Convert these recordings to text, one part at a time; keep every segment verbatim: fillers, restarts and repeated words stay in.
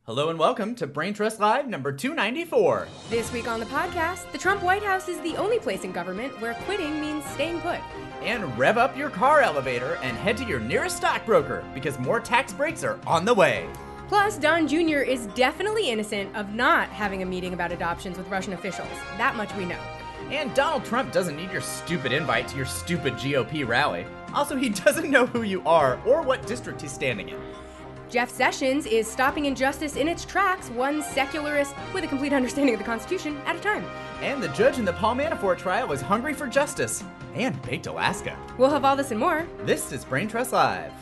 Hello and welcome to Brain Trust Live number two ninety-four. This week on the podcast, the Trump White House is the only place in government where quitting means staying put. And rev up your car elevator and head to your nearest stockbroker because more tax breaks are on the way. Plus, Don Junior is definitely innocent of not having a meeting about adoptions with Russian officials. That much we know. And Donald Trump doesn't need your stupid invite to your stupid G O P rally. Also, he doesn't know who you are or what district he's standing in. Jeff Sessions is stopping injustice in its tracks, one secularist with a complete understanding of the Constitution at a time. And the judge in the Paul Manafort trial is hungry for justice and baked Alaska. We'll have all this and more. This is Brain Trust Live.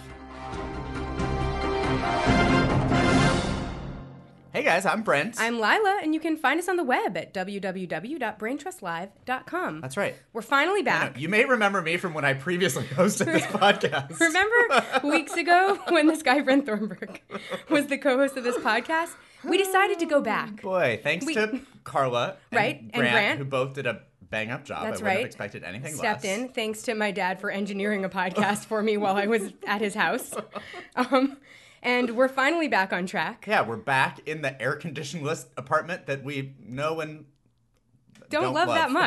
Hey guys, I'm Brent. I'm Lila, and you can find us on the web at w w w dot brain trust live dot com. That's right. We're finally back. You may remember me from when I previously hosted this podcast. Remember weeks ago when this guy Brent Thornburg was the co-host of this podcast? We decided to go back. Boy, thanks we, to Carla and, right, Grant, and Grant, who both did a bang-up job. That's I wouldn't right. have expected anything Stepped less. in, thanks to my dad for engineering a podcast for me while I was at his house. Um, and we're finally back on track. Yeah, we're back in the air-conditioned-less apartment that we know and don't, don't love, love that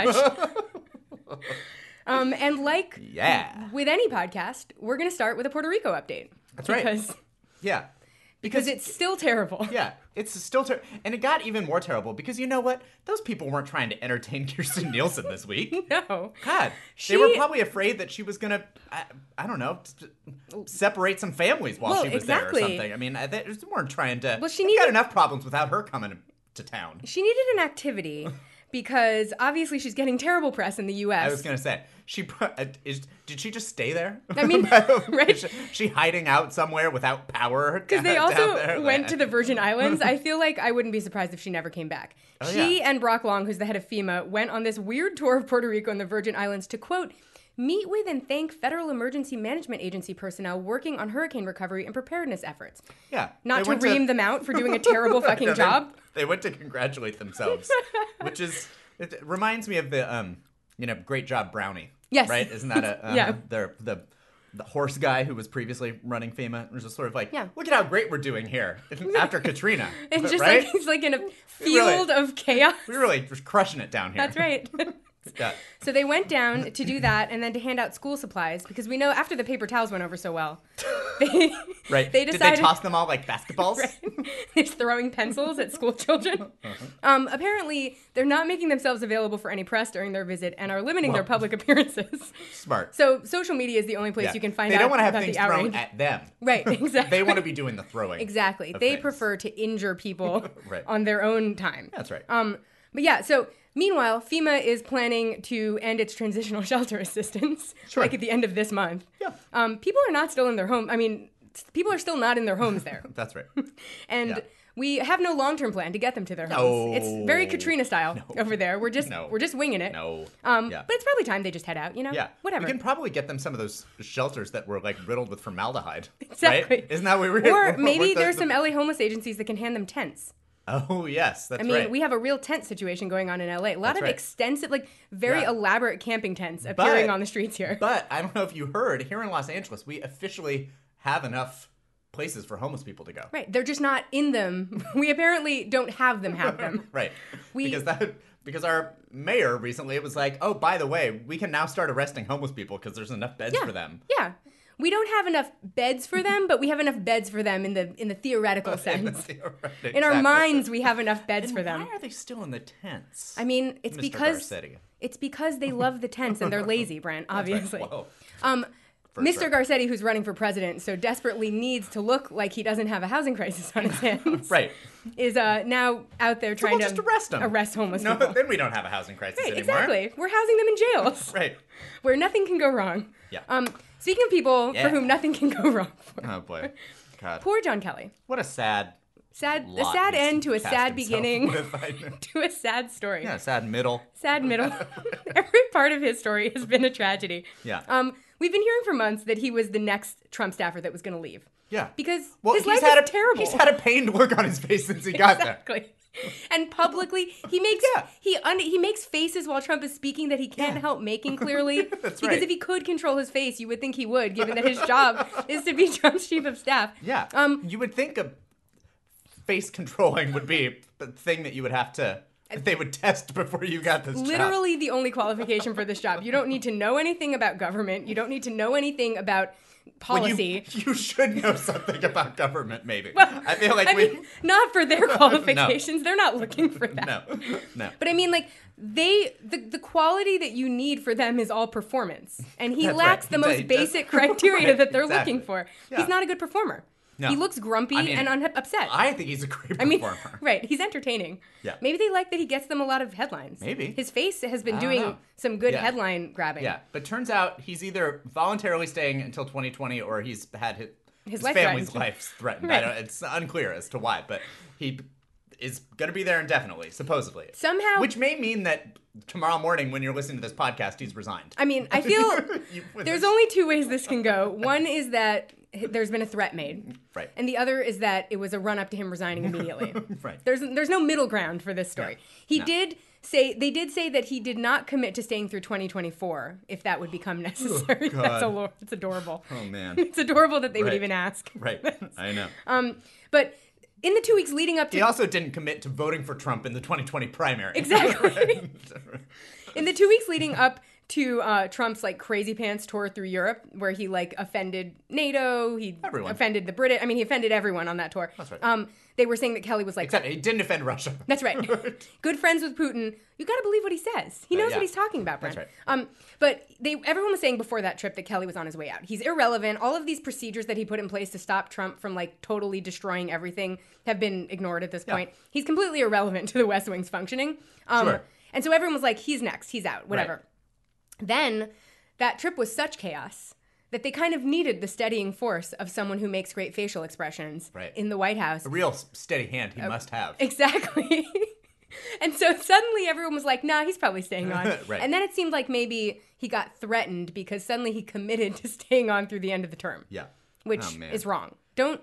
much. um, and like yeah. with any podcast, we're going to start with a Puerto Rico update. That's because, right. Yeah. Because, because it's still terrible. Yeah, it's still terrible. And it got even more terrible because you know what? Those people weren't trying to entertain Kirstjen Nielsen this week. No. God, she, they were probably afraid that she was going to, I, I don't know, separate some families while well, she was exactly. there or something. I mean, they just weren't trying to. Well, she needed, got enough problems without her coming to town. She needed an activity because obviously she's getting terrible press in the U S. I was going to say, she is, did she just stay there? I mean, right? Is she hiding out somewhere without power? Because they also went to the Virgin Islands. I feel like I wouldn't be surprised if she never came back. Oh, she yeah. and Brock Long, who's the head of FEMA, went on this weird tour of Puerto Rico and the Virgin Islands to, quote, meet with and thank Federal Emergency Management Agency personnel working on hurricane recovery and preparedness efforts. Yeah. Not to ream to... them out for doing a terrible fucking yeah, job. They, they went to congratulate themselves, which is, it reminds me of the, um, you know, Great Job Brownie. Yes. Right? Isn't that a, um, yeah. the, the, the horse guy who was previously running FEMA? It was just sort of like, yeah. look at how great we're doing here after Katrina. It's just right? like he's like in a field really, of chaos. We're really just crushing it down here. That's right. Yeah. So they went down to do that and then to hand out school supplies because we know after the paper towels went over so well, they right. they decided Did they toss them all like basketballs? Right. They're throwing pencils at school children. Uh-huh. Um, apparently, they're not making themselves available for any press during their visit and are limiting well, their public appearances. Smart. So social media is the only place yeah. you can find they out don't want to have about things the outrage. thrown at them. Right, exactly. They want to be doing the throwing. Exactly. They things. prefer to injure people right. on their own time. That's right. Um, but yeah, so meanwhile, FEMA is planning to end its transitional shelter assistance, sure. like at the end of this month. Yeah. Um, people are not still in their home. I mean, people are still not in their homes there. That's right. And yeah. we have no long-term plan to get them to their homes. No. It's very Katrina style no. over there. We're just no. we're just winging it. No. Um, yeah. But it's probably time they just head out, you know? Yeah. Whatever. We can probably get them some of those shelters that were like riddled with formaldehyde. Exactly. Right? Isn't that what we were? Or maybe the, there's the... some L A homeless agencies that can hand them tents. Oh, yes, that's right. I mean, right. we have a real tent situation going on in L A. A lot that's of right. extensive, like, very yeah. elaborate camping tents appearing but, on the streets here. But I don't know if you heard, here in Los Angeles, we officially have enough places for homeless people to go. Right. They're just not in them. We apparently don't have them have them. Right. We, because that because our mayor recently, it was like, oh, by the way, we can now start arresting homeless people because there's enough beds yeah, for them. Yeah. We don't have enough beds for them, but we have enough beds for them in the in the theoretical sense. in, the theoretic, in exactly. our minds, we have enough beds and for them. Why are they still in the tents? I mean, it's Mister because Garcetti. it's because they love the tents and they're lazy, Brent. Obviously. Right. Whoa. Um, First Mister right. Garcetti, who's running for president, so desperately needs to look like he doesn't have a housing crisis on his hands. Right. Is uh, now out there so trying we'll to just arrest them. arrest homeless no, people. Then we don't have a housing crisis right, anymore. Exactly. We're housing them in jails. Right. Where nothing can go wrong. Yeah. Um, speaking of people yeah. for whom nothing can go wrong for. Oh, boy. God. Poor John Kelly. What a sad Sad, a lot sad he's end to a cast sad himself beginning with. to a sad story. Yeah, sad middle. Sad middle. Every part of his story has been a tragedy. Yeah. Um, we've been hearing for months that he was the next Trump staffer that was going to leave. Yeah. Because well, his he's life had is a, terrible. He's had a pained look on his face since he got exactly. there. And publicly, he makes Yeah. he un, he makes faces while Trump is speaking that he can't Yeah. help making clearly. That's because right. if he could control his face, you would think he would, given that his job is to be Trump's chief of staff. Yeah. Um, you would think a face controlling would be the thing that you would have to, that they would test before you got this Literally job. the only qualification for this job. You don't need to know anything about government. You don't need to know anything about policy. Well, you, you should know something about government, maybe. Well, I feel like I we... mean, not for their qualifications. no. They're not looking for that. No, no. But I mean, like, they, the, the quality that you need for them is all performance. And he That's lacks right. the He most does- basic criteria right, that they're exactly. looking for. Yeah. He's not a good performer. No. He looks grumpy I mean, and un- upset. I think he's a great I mean, performer. right. He's entertaining. Yeah. Maybe they like that he gets them a lot of headlines. Maybe. His face has been I don't doing know. some good Yeah. headline grabbing. Yeah, but turns out he's either voluntarily staying until twenty twenty or he's had his, His his, life family's threatened. life threatened. Right. I don't, it's unclear as to why, but he is going to be there indefinitely, supposedly. Somehow- Which may mean that tomorrow morning when you're listening to this podcast, he's resigned. I mean, I feel You- there's only two ways this can go. One is that there's been a threat made. Right. And the other is that it was a run up to him resigning immediately. Right. There's there's no middle ground for this story. No. He No. did say they did say that he did not commit to staying through twenty twenty-four if that would become necessary. God. That's a it's adorable. Oh, man. It's adorable that they would Right. even ask. Right. I know. Um, but in the two weeks leading up to He also didn't commit to voting for Trump in the twenty twenty primary. Exactly. Right. in the two weeks leading up to uh, Trump's like crazy pants tour through Europe, where he like offended NATO, he Everyone. offended the British. I mean, he offended everyone on that tour. That's right. Um, they were saying that Kelly was like, Except he didn't offend Russia. that's right, good friends with Putin. You got to believe what he says. He knows yeah. what he's talking about, Brent. That's Um, but they, everyone was saying before that trip that Kelly was on his way out. He's irrelevant. All of these procedures that he put in place to stop Trump from like totally destroying everything have been ignored at this Yeah. point. He's completely irrelevant to the West Wing's functioning. Um, Sure. And so everyone was like, he's next. He's out. Whatever. Right. Then that trip was such chaos that they kind of needed the steadying force of someone who makes great facial expressions Right. in the White House. A real s- steady hand he must have. Exactly. And so suddenly everyone was like, nah, he's probably staying on. Right. And then it seemed like maybe he got threatened because suddenly he committed to staying on through the end of the term. Yeah. Which Oh, man. is wrong. Don't,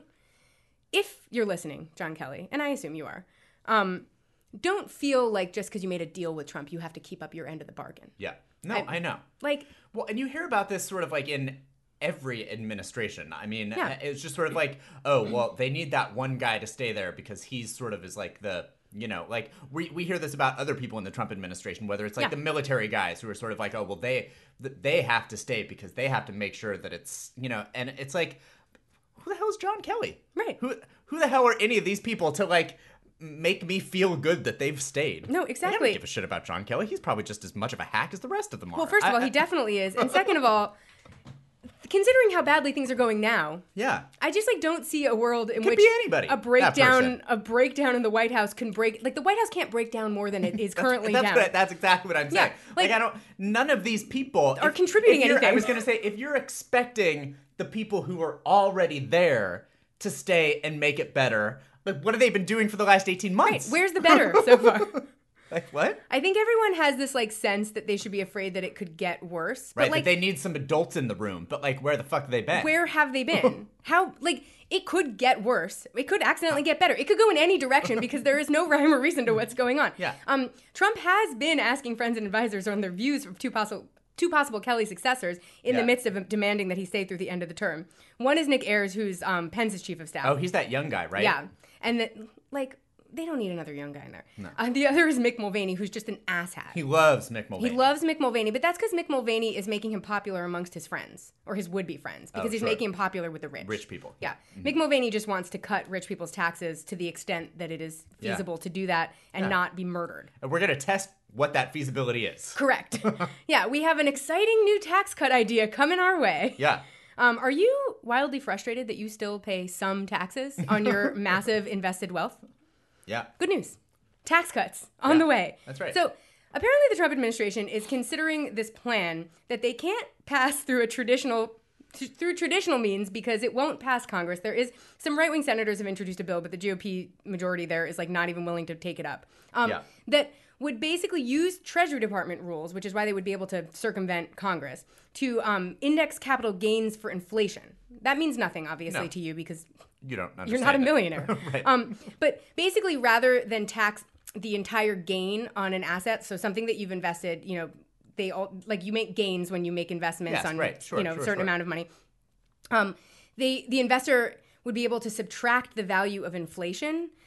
if you're listening, John Kelly, and I assume you are, um, don't feel like just because you made a deal with Trump, you have to keep up your end of the bargain. Yeah. No, I- I, know. Like, Well, and you hear about this sort of like in every administration. I mean, Yeah. it's just sort of like, oh, well, they need that one guy to stay there because he's sort of is like the, you know, like we, we hear this about other people in the Trump administration, whether it's like Yeah. the military guys who are sort of like, oh, well, they they have to stay because they have to make sure that it's, you know, and it's like, who the hell is John Kelly? Right. Who who the hell are any of these people to like make me feel good that they've stayed? No, Like, I exactly. don't give a shit about John Kelly. He's probably just as much of a hack as the rest of them are. well, first of I- all, I- he definitely is. And second of all, considering how badly things are going now, yeah. I just like don't see a world in Could which be anybody, a that breakdown person. a breakdown in the White House can break like the White House can't break down more than it is currently that's down. What, that's exactly what I'm saying. Yeah, like, like- I don't. None of these people Are if- contributing if you're- I anything. was gonna say if you're expecting the people who are already there to stay and make it better, like what have they been doing for the last eighteen Right, months? where's the better so far? like what? I think everyone has this like sense that they should be afraid that it could get worse. Right, But like that they need some adults in the room, but like where the fuck have they been? where have they been? How like it could get worse. It could accidentally get better. It could go in any direction because there is no rhyme or reason to what's going on. Yeah. Um, Trump has been asking friends and advisors on their views of two possible two possible Kelly successors in Yeah. the midst of demanding that he stay through the end of the term. One is Nick Ayers, who's um, Pence's chief of staff. Oh, he's that young guy, right? Yeah, and that like they don't need another young guy in there. Uh, the other is Mick Mulvaney, who's just an asshat. He loves Mick Mulvaney. He loves Mick Mulvaney, but that's because Mick Mulvaney is making him popular amongst his friends, or his would-be friends, because Oh, he's sure. making him popular with the rich. Rich people. Yeah. Mick Mulvaney just wants to cut rich people's taxes to the extent that it is Yeah. feasible to do that and Yeah. not be murdered. And we're gonna test what that feasibility is. Correct. Yeah, we have an exciting new tax cut idea coming our way. Yeah. Um, are you wildly frustrated that you still pay some taxes on your massive invested wealth? Yeah. Good news. Tax cuts on Yeah, the way. that's right. So apparently the Trump administration is considering this plan that they can't pass through a traditional through traditional means because it won't pass Congress. There is some right-wing senators have introduced a bill, but the G O P majority there is like not even willing to take it up. Um, Yeah. That would basically use Treasury Department rules, which is why they would be able to circumvent Congress, to um, index capital gains for inflation. That means nothing, obviously, No. to you because You don't understand. you're not a it. millionaire. Right. Um, but basically, rather than tax the entire gain on an asset, so something that you've invested, you know, they all like you make gains when you make investments Yes, on right. Sure, you know sure, a certain sure. amount of money. Um, they the investor would be able to subtract the value of inflation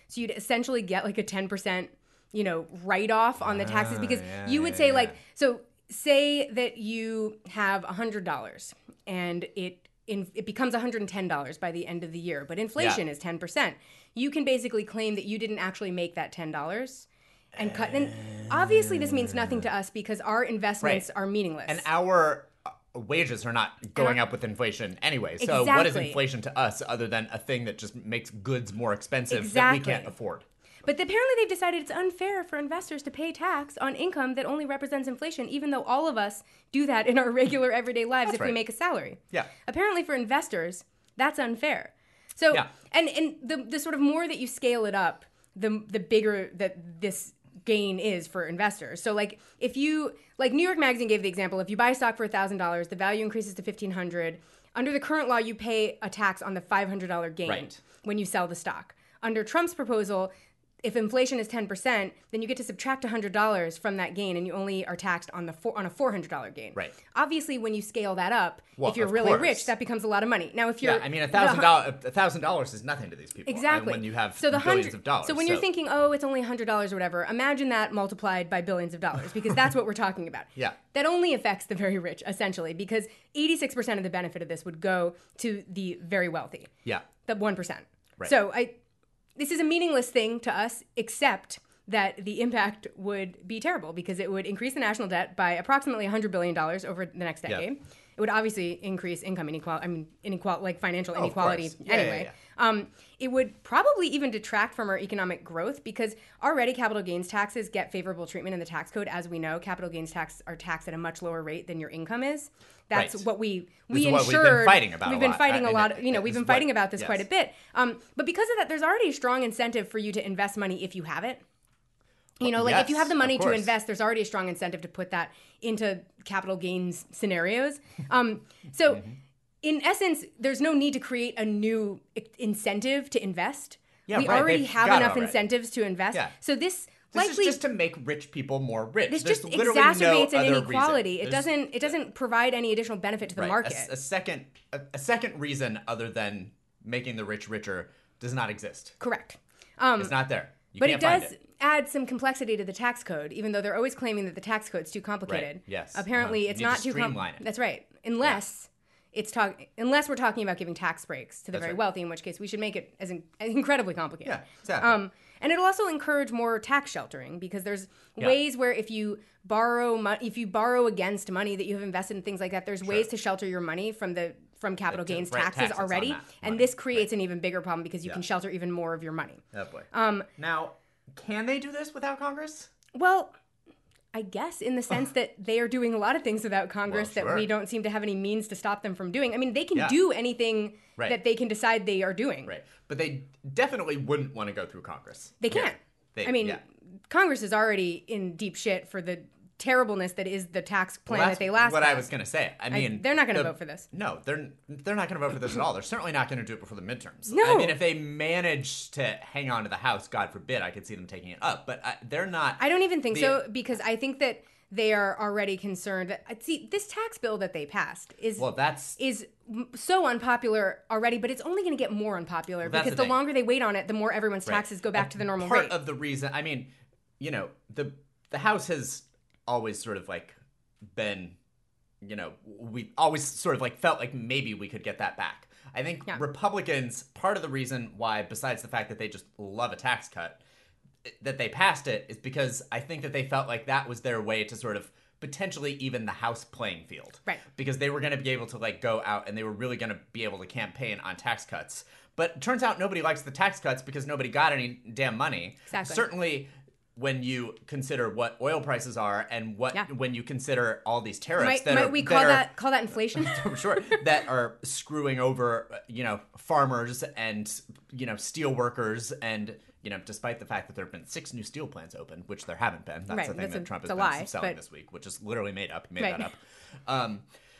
So you'd essentially get like a ten percent, you know, write-off on the taxes because yeah, you would yeah, say yeah. like, so say that you have one hundred dollars and it in, it becomes one hundred ten dollars by the end of the year, but inflation Yeah. is ten percent. You can basically claim that you didn't actually make that ten dollars and cut. And obviously this means nothing to us because our investments Right. are meaningless. And our uh, wages are not going our- up with inflation anyway. So what is Exactly. inflation to us other than a thing that just makes goods more expensive that Exactly. we can't afford? But apparently they've decided it's unfair for investors to pay tax on income that only represents inflation, even though all of us do that in our regular everyday lives That's if we right. make a salary. Yeah. Apparently for investors, that's unfair. So Yeah. and and the the sort of more that you scale it up, the the bigger that this gain is for investors. So like if you like New York Magazine gave the example, if you buy stock for one thousand dollars, the value increases to fifteen hundred dollars. Under the current law, you pay a tax on the five hundred dollars gain Right. when you sell the stock. Under Trump's proposal, if inflation is ten percent, then you get to subtract one hundred dollars from that gain and you only are taxed on the four, on a four hundred dollars gain. Right. Obviously, when you scale that up, Well, if you're of really course. rich, that becomes a lot of money. Now, if you're Yeah, I mean, a thousand dollars, a thousand dollars is nothing to these people. Exactly. And when you have so the billions hundred, of dollars. So when you're thinking, oh, it's only one hundred dollars or whatever, imagine that multiplied by billions of dollars because that's what we're talking about. Yeah. That only affects the very rich, essentially, because eighty-six percent of the benefit of this would go to the very wealthy. Yeah. The one percent. Right. So I, this is a meaningless thing to us, except that the impact would be terrible because it would increase the national debt by approximately one hundred billion dollars over the next decade. Yep. It would obviously increase income inequality, I mean, inequality, like financial Oh, of inequality course. Yeah, yeah, anyway. yeah. Um, it would probably even detract from our economic growth because already capital gains taxes get favorable treatment in the tax code. As we know, capital gains tax are taxed at a much lower rate than your income is. That's Right. what we This we is what we've been ensured. fighting about We've a been lot. fighting I- a and lot. it- You know, it we've is been what- fighting about this yes. quite a bit. Um, but because of that, there's already a strong incentive for you to invest money if you have it. You know, like if you yes, have the money of to course. invest, there's already a strong incentive to put that into capital gains scenarios. Um, so, Mm-hmm. in essence, there's no need to create a new i- incentive to invest. Yeah, we right, already they've have got it enough already. incentives to invest. Yeah. So this, This likely is just to make rich people more rich. this There's just literally exacerbates no an other inequality. reason. It There's- doesn't it doesn't provide any additional benefit to the right, a market. s- A, second, a, a second reason other than making the rich richer does not exist. Correct. Um, It's not there. You but can't it does find it. add some complexity to the tax code, even though they're always claiming that the tax code's too complicated. Right, yes. Apparently, Uh-huh. it's You need not to too streamline complicated. it. That's right. Unless it's talk unless we're talking about giving tax breaks to the That's very right. wealthy, in which case we should make it as in, incredibly complicated. Yeah, exactly. Um, and it'll also encourage more tax sheltering because there's Yeah. ways where if you borrow mo- if you borrow against money that you have invested in things like that, there's ways to shelter your money from the from capital To- gains right, taxes, taxes on already, that and money. this creates an even bigger problem because you Yeah. can shelter even more of your money. Oh boy. Um, Now, can they do this without Congress? Well, I guess in the sense that they are doing a lot of things without Congress Well, that we sure. don't seem to have any means to stop them from doing. I mean, they can Yeah. do anything Right. that they can decide they are doing. Right. But they definitely wouldn't want to go through Congress. They Yeah. can't. They- I mean, yeah. Congress is already in deep shit for the terribleness that is the tax plan Well, that that's they last what I passed. was going to say. I mean, they're not gonna the- vote for this. No, they're they're not going to vote for this at all. They're certainly not going to do it before the midterms. No. I mean, if they manage to hang on to the House, God forbid, I could see them taking it up. But I, they're not. I don't even think the- so because I think that they are already concerned. That, see, this tax bill that they passed is Well, that's is m- so unpopular already, but it's only going to get more unpopular that's because the the, thing. longer they wait on it, the more everyone's right. taxes go back A to the normal part rate. of the reason. I mean, you know, the the House has always sort of like been, you know, we always sort of like felt like maybe we could get that back. I think Yeah. Republicans, part of the reason why, besides the fact that they just love a tax cut, that they passed it is because I think that they felt like that was their way to sort of potentially even the House playing field. Right. Because they were going to be able to like go out and they were really going to be able to campaign on tax cuts. But it turns out nobody likes the tax cuts because nobody got any damn money. Exactly. Certainly when you consider what oil prices are and what Yeah. when you consider all these tariffs Might, that might are we call that, that, call that inflation? are sure that are screwing over you know farmers and you know steel workers and you know despite the fact that there have been six new steel plants open, which there haven't been. That's Right, the thing that's that a- Trump has it's a been lie, selling but- this week, which is literally made up. He made Right. that up. Um,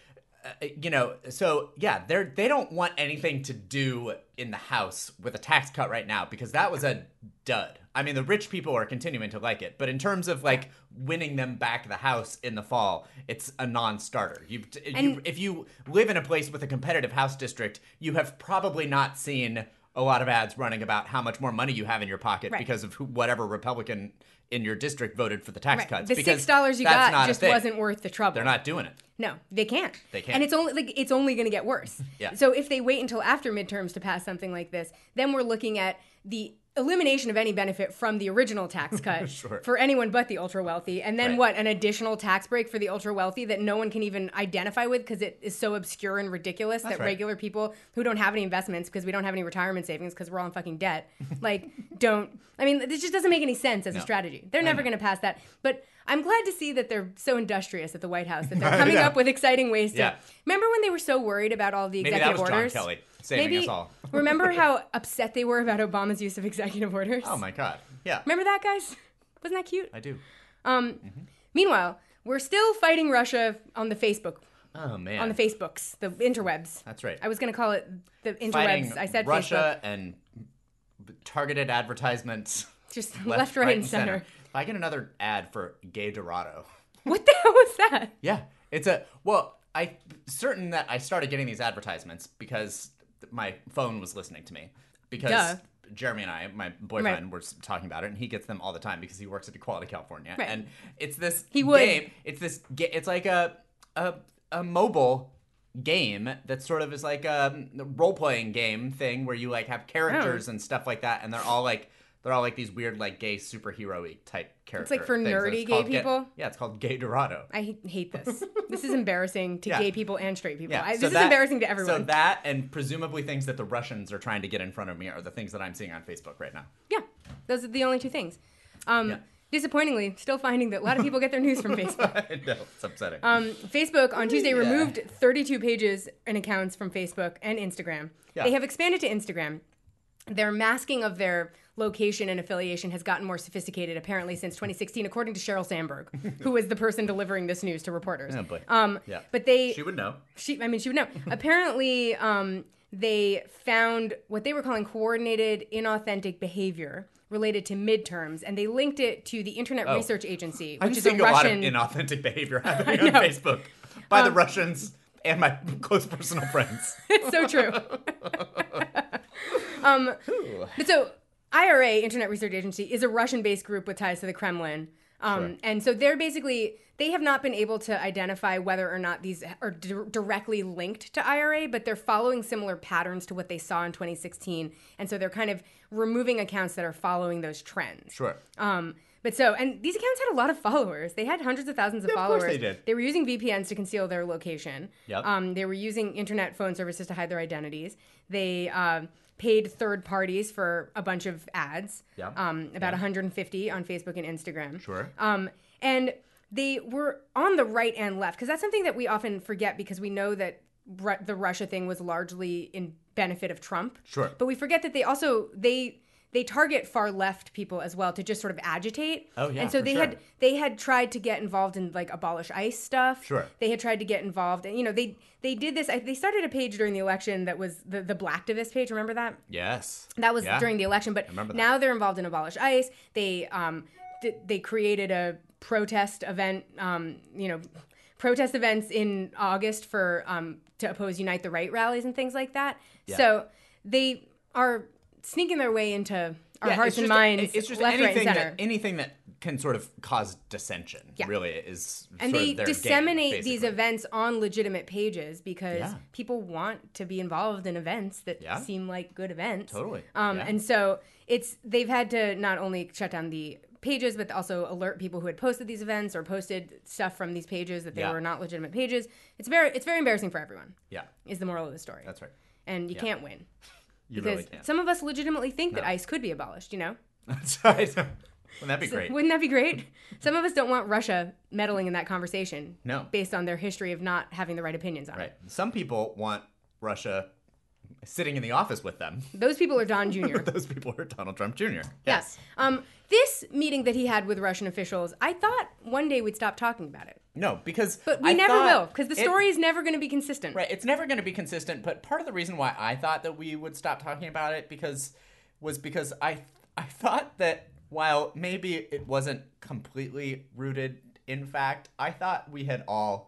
uh, you know, so yeah, they're they don't want anything to do in the House with a tax cut right now because that was a dud. I mean, the rich people are continuing to like it, but in terms of like winning them back the House in the fall, it's a non-starter. You, you And- if you live in a place with a competitive House district, you have probably not seen a lot of ads running about how much more money you have in your pocket Right. because of who, whatever Republican in your district voted for the tax Right. cuts. The because six dollars you that's got not a just thing. wasn't worth the trouble. They're not doing it. No, they can't. They can't. And it's only like it's only going to get worse. Yeah. So if they wait until after midterms to pass something like this, then we're looking at the elimination of any benefit from the original tax cut Sure. for anyone but the ultra wealthy, and then Right. what? An additional tax break for the ultra wealthy that no one can even identify with because it is so obscure and ridiculous That's that right. regular people who don't have any investments because we don't have any retirement savings because we're all in fucking debt, like don't. I mean, this just doesn't make any sense as a No. strategy. They're I never know. going to pass that, but. I'm glad to see that they're so industrious at the White House that they're I coming know. up with exciting ways to. Yeah. Remember when they were so worried about all the Maybe executive that was orders? John Kelly saving Maybe us all. remember how upset they were about Obama's use of executive orders? Oh my God. Yeah. Remember that, guys? Wasn't that cute? I do. Um, Meanwhile, we're still fighting Russia on the Facebook, Oh man. on the Facebooks, the interwebs. That's right. I was going to call it the interwebs. Fighting I said Russia and targeted advertisements. Facebook. Just left, right, and center. If I get another ad for Gay Dorado. What the hell was that? Yeah, it's a well. I certain that I started getting these advertisements because my phone was listening to me. Because Duh. Jeremy and I, my boyfriend, Right. were talking about it, and he gets them all the time because he works at Equality California. Right. And it's this He would. game. It's this. ga- It's like a a a mobile game that sort of is like a role playing game thing where you like have characters Oh. and stuff like that, and they're all like. They're all like these weird, like gay superhero-y type characters. like for nerdy gay people? Yeah, it's called Gay Dorado. I h- hate this. This is embarrassing to Yeah. gay people and straight people. Yeah, I, so this is that- embarrassing to everyone. So that and presumably things that the Russians are trying to get in front of me are the things that I'm seeing on Facebook right now. Yeah, those are the only two things. Um, Yeah. Disappointingly, still finding that a lot of people get their news from Facebook. I know, it's upsetting. Um, Facebook on Tuesday Yeah. removed thirty-two pages and accounts from Facebook and Instagram. Yeah. They have expanded to Instagram. Their masking of their location and affiliation has gotten more sophisticated, apparently, since twenty sixteen, according to Sheryl Sandberg, who was the person delivering this news to reporters. Oh, boy. Um, Yeah. But they, she would know. she, I mean, she would know. Apparently, um, they found what they were calling coordinated inauthentic behavior related to midterms, and they linked it to the Internet Oh. Research Agency, I'm which is a seeing a lot of Russian. inauthentic behavior happening on know. Facebook by the Um, Russians and my close personal friends. It's so true. um, but so I R A, Internet Research Agency, is a Russian-based group with ties to the Kremlin. Um, Sure. And so they're basically, they have not been able to identify whether or not these are di- directly linked to I R A, but they're following similar patterns to what they saw in twenty sixteen. And so they're kind of removing accounts that are following those trends. Sure. Um, but so, and these accounts had a lot of followers. They had hundreds of thousands of Yeah, of followers. course they did. They were using V P Ns to conceal their location. Yep. Um, they were using internet phone services to hide their identities. They uh, paid third parties for a bunch of ads. Yep. Um, about Yeah. one hundred fifty on Facebook and Instagram. Sure. Um, and they were on the right and left because that's something that we often forget because we know that Ru- the Russia thing was largely in benefit of Trump. Sure. But we forget that they also they they target far left people as well to just sort of agitate. Oh, yeah, And so for they sure. had they had tried to get involved in like abolish ICE stuff. Sure. They had tried to get involved, and you know they they did this. I, they started a page during the election that was the the Blacktivist page. Remember that? Yes. That was Yeah. during the election, but remember that. now they're involved in abolish ICE. They um th- they created a protest event, um you know, protest events in August for um to oppose Unite the Right rallies and things like that. Yeah. So they are sneaking their way into our Yeah, hearts it's and just- minds, It's just left, right, and anything center. that anything that can sort of cause dissension. Yeah. Really is. And sort they of their game, disseminate these basically. events on legitimate pages because Yeah. people want to be involved in events that Yeah. seem like good events. Totally. Um, Yeah. And so it's they've had to not only shut down the pages, but also alert people who had posted these events or posted stuff from these pages that they Yeah. were not legitimate pages. It's very it's very embarrassing for everyone. Yeah, Is the moral of the story. that's right. And you yeah. can't win You because really can't. some of us legitimately think that No. ICE could be abolished. You know. That's right. Wouldn't that be great? Wouldn't that be great? Some of us don't want Russia meddling in that conversation. No. Based on their history of not having the right opinions on Right. it. Some people want Russia sitting in the office with them. Those people are Don Junior Those people are Donald Trump Junior Yes. Um, this meeting that he had with Russian officials, I thought one day we'd stop talking about it. No, because But we I never thought will, because the it- story is never going to be consistent. Right, it's never going to be consistent. But part of the reason why I thought that we would stop talking about it because was because I I thought that while maybe it wasn't completely rooted in fact, I thought we had all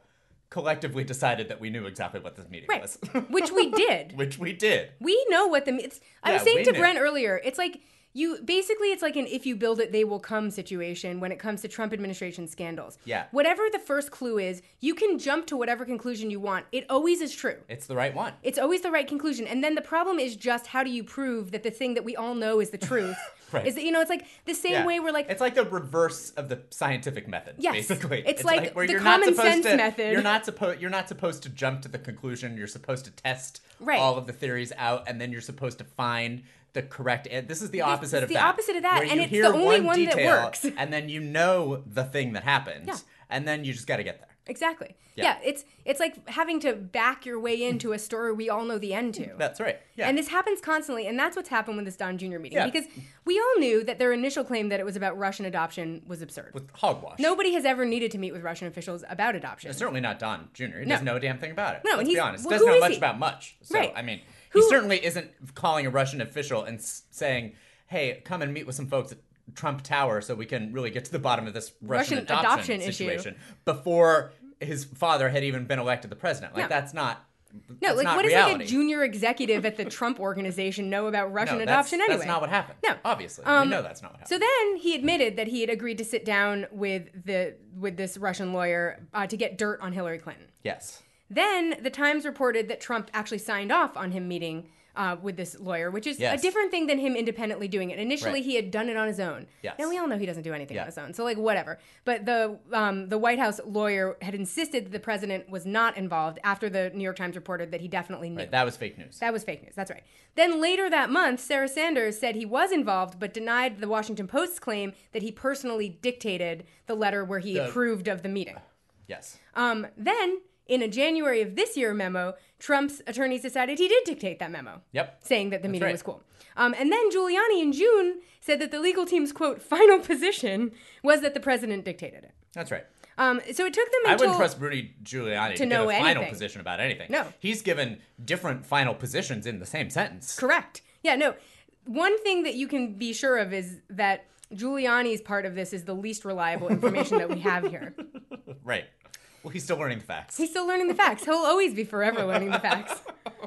collectively decided that we knew exactly what this meeting Right. was. Which we did. Which we did. We know what the it's. I was Yeah, saying we to knew. Brent earlier. It's like you basically. It's like an "if you build it, they will come" situation when it comes to Trump administration scandals. Yeah. Whatever the first clue is, you can jump to whatever conclusion you want. It always is true. It's the right one. It's always the right conclusion. And then the problem is just how do you prove that the thing that we all know is the truth? Right. Is that, you know, it's like the same Yeah. way we're like, it's like the reverse of the scientific method. Yes. Basically, It's like where the you're not common supposed sense to, method. You're not supposed. You're not supposed to jump to the conclusion. You're supposed to test Right. all of the theories out, and then you're supposed to find the correct. And this is the opposite it's of the that. opposite of that, where and you it's hear the only one that detail, works. and then you know the thing that happened, Yeah. and then you just got to get there. exactly. Yeah. Yeah. It's it's like having to back your way into a story we all know the end to. That's right. Yeah. And this happens constantly, and that's what's happened with this Don Junior meeting. Yeah. Because we all knew that their initial claim that it was about Russian adoption was absurd. with hogwash. Nobody has ever needed to meet with Russian officials about adoption. Certainly not Don Junior He No. doesn't know a damn thing about it. No, and Let's he's- be honest. well, doesn't who know is much he? about much. So, Right. I mean, Who- he certainly isn't calling a Russian official and s- saying, hey, come and meet with some folks at Trump Tower so we can really get to the bottom of this Russian, Russian adoption, adoption issue. situation before his father had even been elected the president. Like, No. that's not no, that's like not what does reality. like a junior executive at the Trump organization know about Russian No, that's- adoption anyway? That's not what happened. No. Obviously. Um, we know that's not what happened. So then he admitted that he had agreed to sit down with the with this Russian lawyer uh, to get dirt on Hillary Clinton. yes. Then the Times reported that Trump actually signed off on him meeting uh, with this lawyer, which is Yes. a different thing than him independently doing it. Initially, Right. he had done it on his own. Yes. Now we all know he doesn't do anything Yeah. on his own, so like whatever. But the um, the White House lawyer had insisted that the president was not involved after the New York Times reported that he definitely knew. Right. That was fake news. That was fake news. That's right. Then later that month, Sarah Sanders said he was involved, but denied the Washington Post's claim that he personally dictated the letter where he The- approved of the meeting. yes. Um, then, in a January of this year memo, Trump's attorneys decided he did dictate that memo, Yep. saying that the meeting right. was cool. Um, and then Giuliani in June said that the legal team's, quote, final position was that the president dictated it. That's right. Um, so it took them I until... wouldn't trust Rudy Giuliani to, to give know a final anything. position about anything. No. He's given different final positions in the same sentence. Correct. Yeah, no. One thing that you can be sure of is that Giuliani's part of this is the least reliable information that we have here. Right. Well, he's still learning the facts. He's still learning the facts. He'll always be forever learning the facts.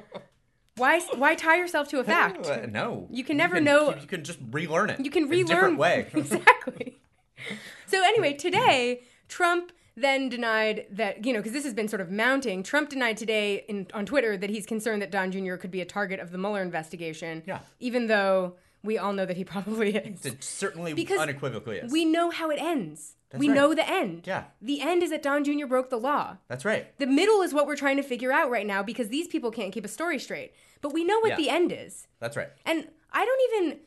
Why why tie yourself to a fact? Uh, no. You can never know- You can just relearn it. You can in relearn a different way. exactly. So anyway, today Trump then denied that, you know, because this has been sort of mounting. Trump denied today in, on Twitter that he's concerned that Don Junior could be a target of the Mueller investigation. Yeah. Even though we all know that he probably is. It certainly Because unequivocally is. We know how it ends. That's we right. know the end. Yeah. The end is that Don Junior broke the law. That's right. The middle is what we're trying to figure out right now because these people can't keep a story straight. But we know what Yeah. the end is. That's right. And I don't even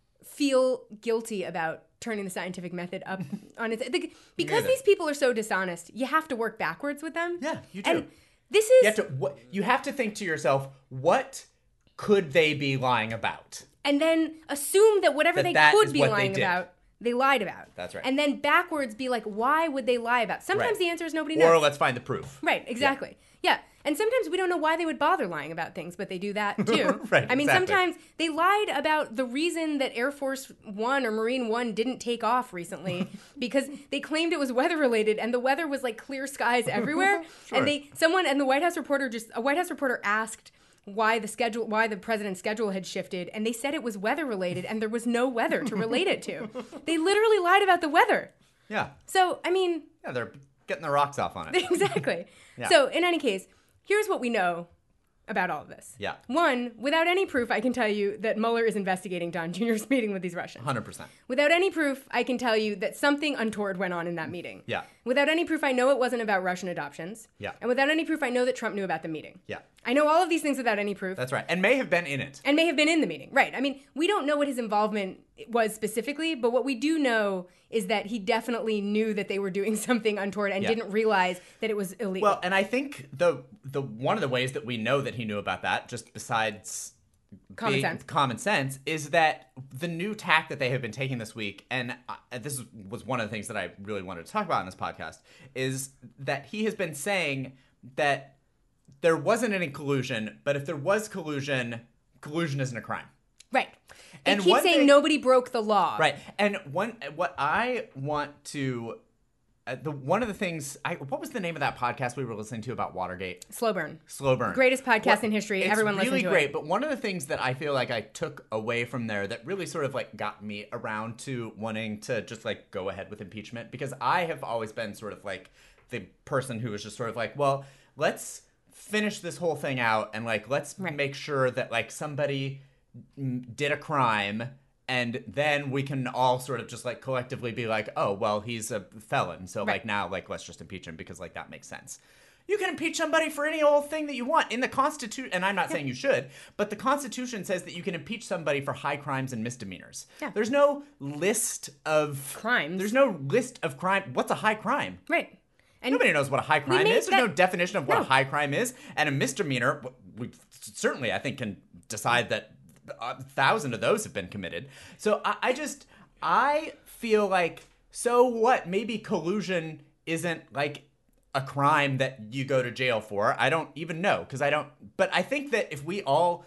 feel guilty about turning the scientific method up on its like, because neither. these people are so dishonest. You have to work backwards with them. Yeah, you do. And this is You have to. What, you have to think to yourself, what could they be lying about? and then assume that whatever That they that could is be what they lying did. about, they lied about. That's right. And then backwards be like, why would they lie about? Sometimes Right. the answer is nobody knows. Or let's find the proof. Right, exactly. Yeah. And sometimes we don't know why they would bother lying about things, but they do that too. Right, I mean, exactly. sometimes they lied about the reason that Air Force One or Marine One didn't take off recently because they claimed it was weather related and the weather was like clear skies everywhere. Sure. And they someone and the White House reporter just a White House reporter asked why the schedule why the president's schedule had shifted and they said it was weather related and there was no weather to relate it to. They literally lied about the weather. Yeah. So, I mean, Yeah, they're getting their rocks off on it. exactly. Yeah. So, in any case, here's what we know about all of this. Yeah. One, without any proof, I can tell you that Mueller is investigating Don Junior's meeting with these Russians. one hundred percent. Without any proof, I can tell you that something untoward went on in that meeting. Yeah. Without any proof, I know it wasn't about Russian adoptions. Yeah. And without any proof, I know that Trump knew about the meeting. Yeah. I know all of these things without any proof. That's right. And may have been in it. And may have been in the meeting. Right. I mean, we don't know what his involvement was specifically, but what we do know is that he definitely knew that they were doing something untoward and Yeah. didn't realize that it was illegal. Well, and I think the the one of the ways that we know that he knew about that, just besides Common being- sense. common sense, is that the new tack that they have been taking this week, and uh, this was one of the things that I really wanted to talk about in this podcast, is that he has been saying that there wasn't any collusion, but if there was collusion, collusion isn't a crime. Right. They And keep one saying thing- nobody broke the law. Right. And one what I want to uh, the one of the things, I, what was the name of that podcast we were listening to about Watergate? Slow Burn. Slow Burn. Greatest podcast What- in history. It's Everyone listen really to great, it. but one of the things that I feel like I took away from there that really sort of like got me around to wanting to just like go ahead with impeachment, because I have always been sort of like the person who was just sort of like, well, let's finish this whole thing out and like let's Right. make sure that like somebody mm, did a crime, and then we can all sort of just like collectively be like, oh, well, he's a felon, so Right. like now like let's just impeach him because like that makes sense. You can impeach somebody for any old thing that you want in the Constitution, and I'm not saying you should, but the Constitution says that you can impeach somebody for high crimes and misdemeanors. Yeah. There's no list of Crimes. There's no list of crime. What's a high crime? Right. And Nobody knows what a high crime made is. There's that- no definition of what No. a high crime is. And a misdemeanor, we certainly, I think, can decide that a thousand of those have been committed. So I, I just, I feel like, so what? Maybe collusion isn't like a crime that you go to jail for. I don't even know, because I don't, but I think that if we all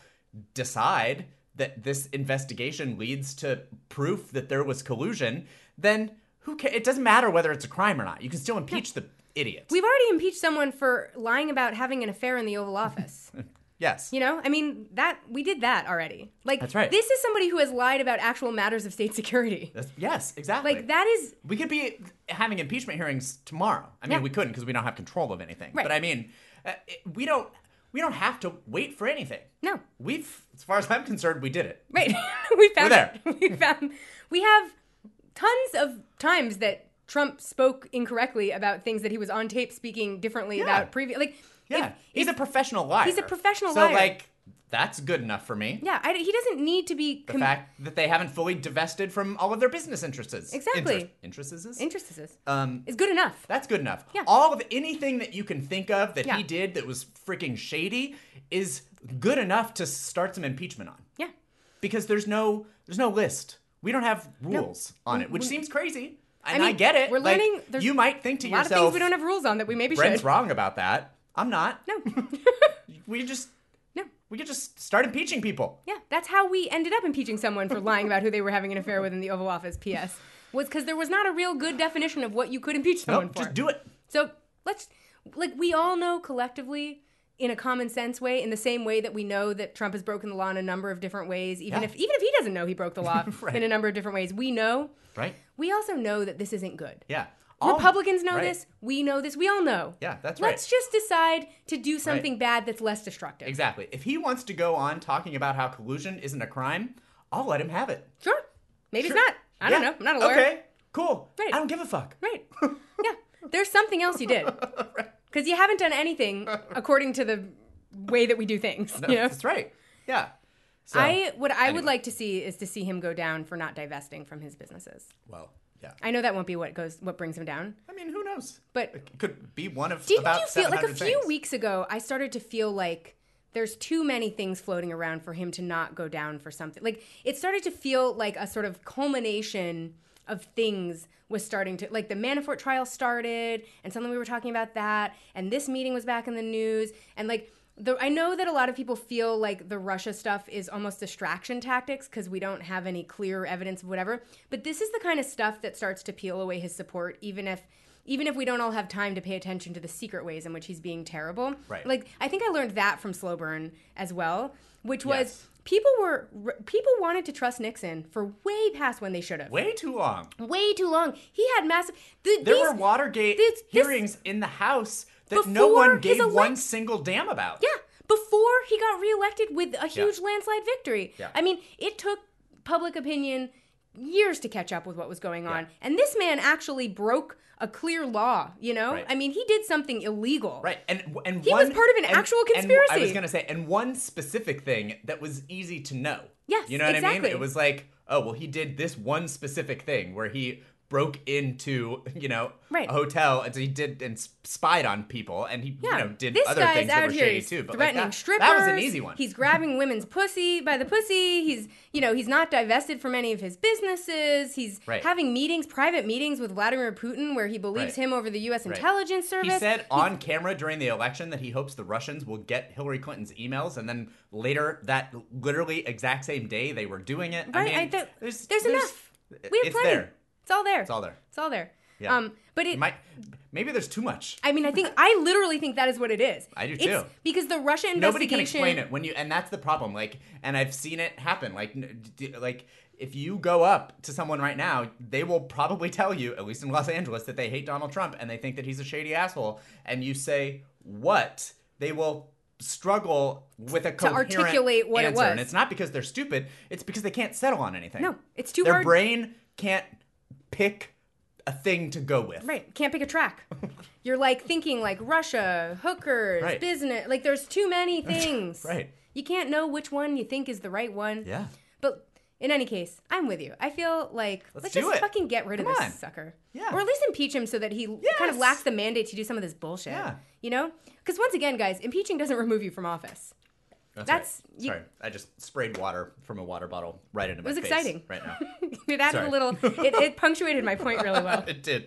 decide that this investigation leads to proof that there was collusion, then who cares? It doesn't matter whether it's a crime or not. You can still impeach the idiot. we've already impeached someone for lying about having an affair in the Oval Office. Yes. You know, I mean, that we did that already. Like, That's right. This is somebody who has lied about actual matters of state security. That's, yes, exactly. Like, that is We could be having impeachment hearings tomorrow. I mean, Yeah. we couldn't because we don't have control of anything. Right. But I mean, uh, it- we don't we don't have to wait for anything. no. We've, as far as I'm concerned, we did it. Right. we found We're there. it. We found we have tons of times that Trump spoke incorrectly about things that he was on tape speaking differently Yeah. about previous like Yeah, if- he's a professional liar. He's a professional so, liar. So, like, that's good enough for me. yeah, I, he doesn't need to be The com- fact that they haven't fully divested from all of their business interests. Exactly. Interest, interests? interests Um, is good enough. That's good enough. Yeah. All of anything that you can think of that Yeah. he did that was freaking shady is good enough to start some impeachment on. Yeah. Because there's no there's no list. We don't have rules on it, which we- seems crazy. And I, mean, get it. we're Like, learning- there's you might think to A lot of yourself, things we don't have rules on that we maybe Brent's should. wrong about that. I'm not. No. We just No. we could just start impeaching people. Yeah, that's how we ended up impeaching someone for lying about who they were having an affair with in the Oval Office. P S was because there was not a real good definition of what you could impeach someone Nope, for. just do it. So let's, like, we all know collectively, in a common sense way, in the same way that we know that Trump has broken the law in a number of different ways, even Yeah. if even if he doesn't know he broke the law Right. in a number of different ways, we know. Right? We also know that this isn't good. Yeah. All- Republicans know right. this. We know this. We all know. Yeah, that's Let's right. just decide to do something bad that's less destructive. Exactly. If he wants to go on talking about how collusion isn't a crime, I'll let him have it. Sure. Maybe Sure. it's not. I don't Yeah. know. I'm not a lawyer. Okay, cool. Right. I don't give a fuck. Right. Yeah. There's something else you did. Because you haven't done anything according to the way that we do things. No, you know? That's right. Yeah. So, I what I would anyway. like to see is to see him go down for not divesting from his businesses. Well, yeah. I know that won't be what goes what brings him down. I mean, who knows? But It could be one of didn't about you feel like a few seven hundred things. weeks ago I started to feel like there's too many things floating around for him to not go down for something. Like it started to feel like a sort of culmination of things was starting to, like the Manafort trial started and suddenly we were talking about that and this meeting was back in the news and like the, I know that a lot of people feel like the Russia stuff is almost distraction tactics because we don't have any clear evidence of whatever, but this is the kind of stuff that starts to peel away his support even if even if we don't all have time to pay attention to the secret ways in which he's being terrible. Right. Like I think I learned that from Slow Burn as well, which was Yes. people were people wanted to trust Nixon for way past when they should have. Way too long. Way too long. He had massive. The, There these, were Watergate this- this- hearings in the House that no Before one his gave elect- one single damn about. Yeah, before he got reelected with a huge landslide victory. Yeah. I mean, it took public opinion years to catch up with what was going on, Yeah. and this man actually broke a clear law. You know, Right. I mean, he did something illegal. Right, and and He one, was part of an and- actual and I conspiracy. was gonna say, and one specific thing that was easy to know. Yes, you know what I exactly. mean. It was like, oh well, he did this one specific thing where he broke into, you know, Right. a hotel and he did and spied on people and he, Yeah, you know, did this other guy's things that out were here. shady He's too. But like threatening that, strippers. that was an easy one. He's grabbing women's pussy by the pussy. He's, you know, he's not divested from any of his businesses. He's Right. having meetings, private meetings with Vladimir Putin, where he believes Right. him over the U S Right. intelligence service. He said on camera during the election that he hopes the Russians will get Hillary Clinton's emails, and then later that literally exact same day they were doing it. I Right, mean, I th- there's, there's enough. We have it's plenty. there. It's all there. It's all there. It's all there. Yeah. Um, but it might maybe there's too much. I mean, I think I literally think that is what it is. I do It's too. because the Russia investigation. Nobody can explain it when you, and that's the problem. Like, and I've seen it happen. Like, like if you go up to someone right now, they will probably tell you, at least in Los Angeles, that they hate Donald Trump and they think that he's a shady asshole. And you say what? They will struggle with a coherent articulate what it answer. was. And it's not because they're stupid. It's because they can't settle on anything. No, it's too Their hard. brain can't pick a thing to go with. Right. Can't pick a track. You're like thinking like Russia, hookers, Right. business. Like there's too many things. Right. You can't know which one you think is the right one. Yeah. But in any case, I'm with you. I feel like Let's let's, do just it. fucking get rid Come of this on. sucker. Yeah. Or at least impeach him so that he Yes. kind of lacks the mandate to do some of this bullshit. Yeah. You know? Because once again, guys, impeaching doesn't remove you from office. That's, That's- right. you- Sorry, I just sprayed water from a water bottle right into my was face exciting. right now. It added Sorry. a little. It, it punctuated my point really well. It did.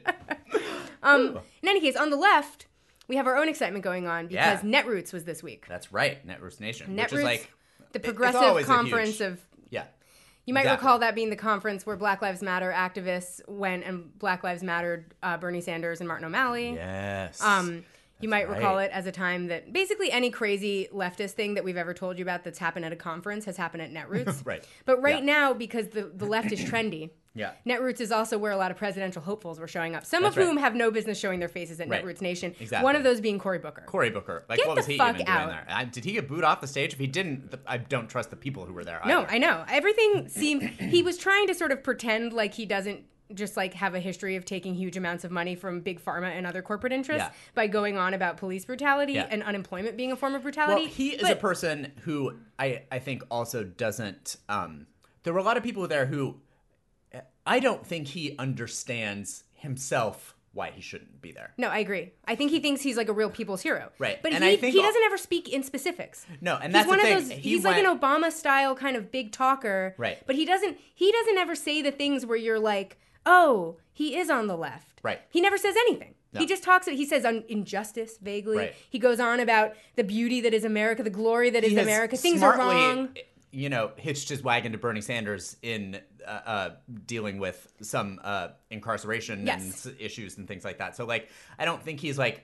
Um, in any case, on the left, we have our own excitement going on because Yeah. Netroots was this week. That's right, Netroots Nation, which Netroots, is like the it- it's progressive always a conference huge- of. yeah. You might Exactly. recall that being the conference where Black Lives Matter activists went and Black Lives Mattered uh, Bernie Sanders and Martin O'Malley. Yes. Um, you might right. recall it as a time that basically any crazy leftist thing that we've ever told you about that's happened at a conference has happened at Netroots. Right. But right Yeah. now, because the, the left is trendy, Yeah. Netroots is also where a lot of presidential hopefuls were showing up. Some That's of whom right. have no business showing their faces at Right. Netroots Nation. Exactly. One of those being Cory Booker. Cory Booker. Like, Get what was the he fuck even out. doing there? I, did he get booed off the stage? If he didn't, th- I don't trust the people who were there. No, either. I know. Everything seemed. He was trying to sort of pretend like he doesn't just like have a history of taking huge amounts of money from big pharma and other corporate interests Yeah. by going on about police brutality Yeah. and unemployment being a form of brutality. Well, he is But- a person who I, I think also doesn't. Um, there were a lot of people there who I don't think he understands himself why he shouldn't be there. No, I agree. I think he thinks he's like a real people's hero. Right. But And he, I think he al- doesn't ever speak in specifics. No, and he's that's one the of thing. those. He he's like an went- Obama style kind of big talker. Right. But he doesn't. He doesn't ever say the things where you're like, oh, he is on the left. Right. He never says anything. No. He just talks. He says on injustice vaguely. Right. He goes on about the beauty that is America, the glory that is He has America. Things are smartly, wrong. You know, hitched his wagon to Bernie Sanders in uh, uh, dealing with some uh, incarceration Yes. and s- issues and things like that. So, like, I don't think he's like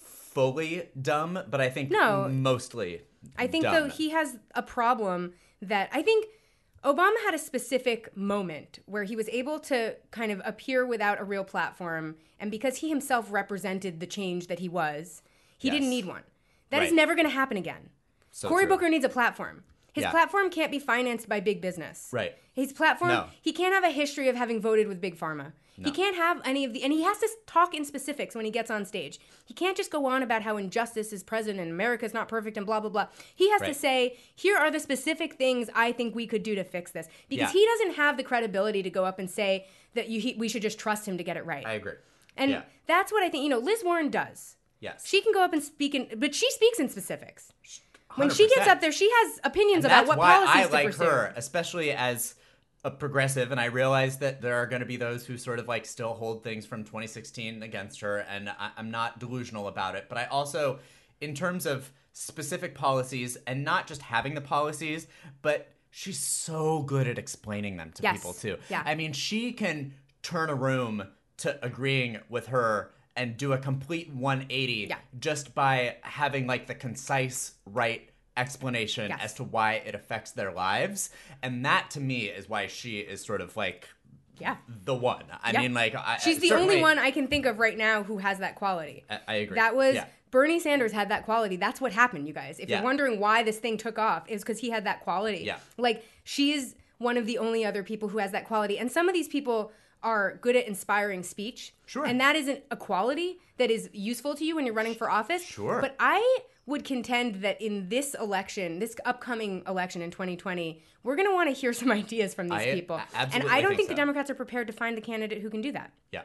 fully dumb, but I think No. mostly. I think dumb. though he has a problem that I think Obama had a specific moment where he was able to kind of appear without a real platform, and because he himself represented the change that he was, he Yes. didn't need one. That is Right. never going to happen again. So Cory true. Booker needs a platform. His Yeah. platform can't be financed by big business. Right. His platform, No. he can't have a history of having voted with big pharma. No. He can't have any of the, and he has to talk in specifics when he gets on stage. He can't just go on about how injustice is present and America's not perfect and blah, blah, blah. He has to Right. say, here are the specific things I think we could do to fix this. Because Yeah. he doesn't have the credibility to go up and say that you, he, we should just trust him to get it right. I agree. and yeah. that's what I think, you know, Liz Warren does. Yes. She can go up and speak in, but she speaks in specifics. When one hundred she gets percent. up there, she has opinions And about that's what why policies I like to pursue. her, especially as a progressive, and I realize that there are going to be those who sort of like still hold things from twenty sixteen against her, and I, I'm not delusional about it. But I also, in terms of specific policies, and not just having the policies, but she's so good at explaining them to Yes. people too. Yeah. I mean, she can turn a room to agreeing with her and do a complete one eighty Yeah. just by having like the concise right explanation Yes. as to why it affects their lives. And that to me is why she is sort of like Yeah. the one. I Yeah. mean, like, I, She's the certainly- only one I can think of right now who has that quality. I, I agree. That was Yeah. Bernie Sanders had that quality. That's what happened, you guys. If Yeah. you're wondering why this thing took off, it's because he had that quality. Yeah. Like, she is one of the only other people who has that quality. And some of these people are good at inspiring speech. Sure. And that isn't a quality that is useful to you when you're running for office. Sure. But I would contend that in this election, this upcoming election in twenty twenty, we're going to want to hear some ideas from these I people. absolutely and I don't think think, the so. Democrats are prepared to find the candidate who can do that. Yeah,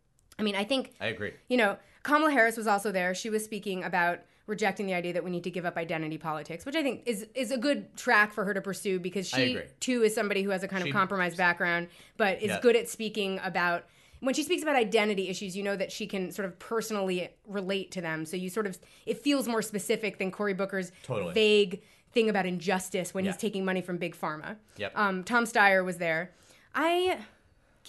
I mean, I think I agree. you know, Kamala Harris was also there. She was speaking about rejecting the idea that we need to give up identity politics, which I think is is a good track for her to pursue because I she agree. too is somebody who has a kind She- of compromised background, but is Yeah. good at speaking about. When she speaks about identity issues, you know that she can sort of personally relate to them. So you sort of, it feels more specific than Cory Booker's Totally. vague thing about injustice when Yeah. he's taking money from big pharma. Yep. Um, Tom Steyer was there. I get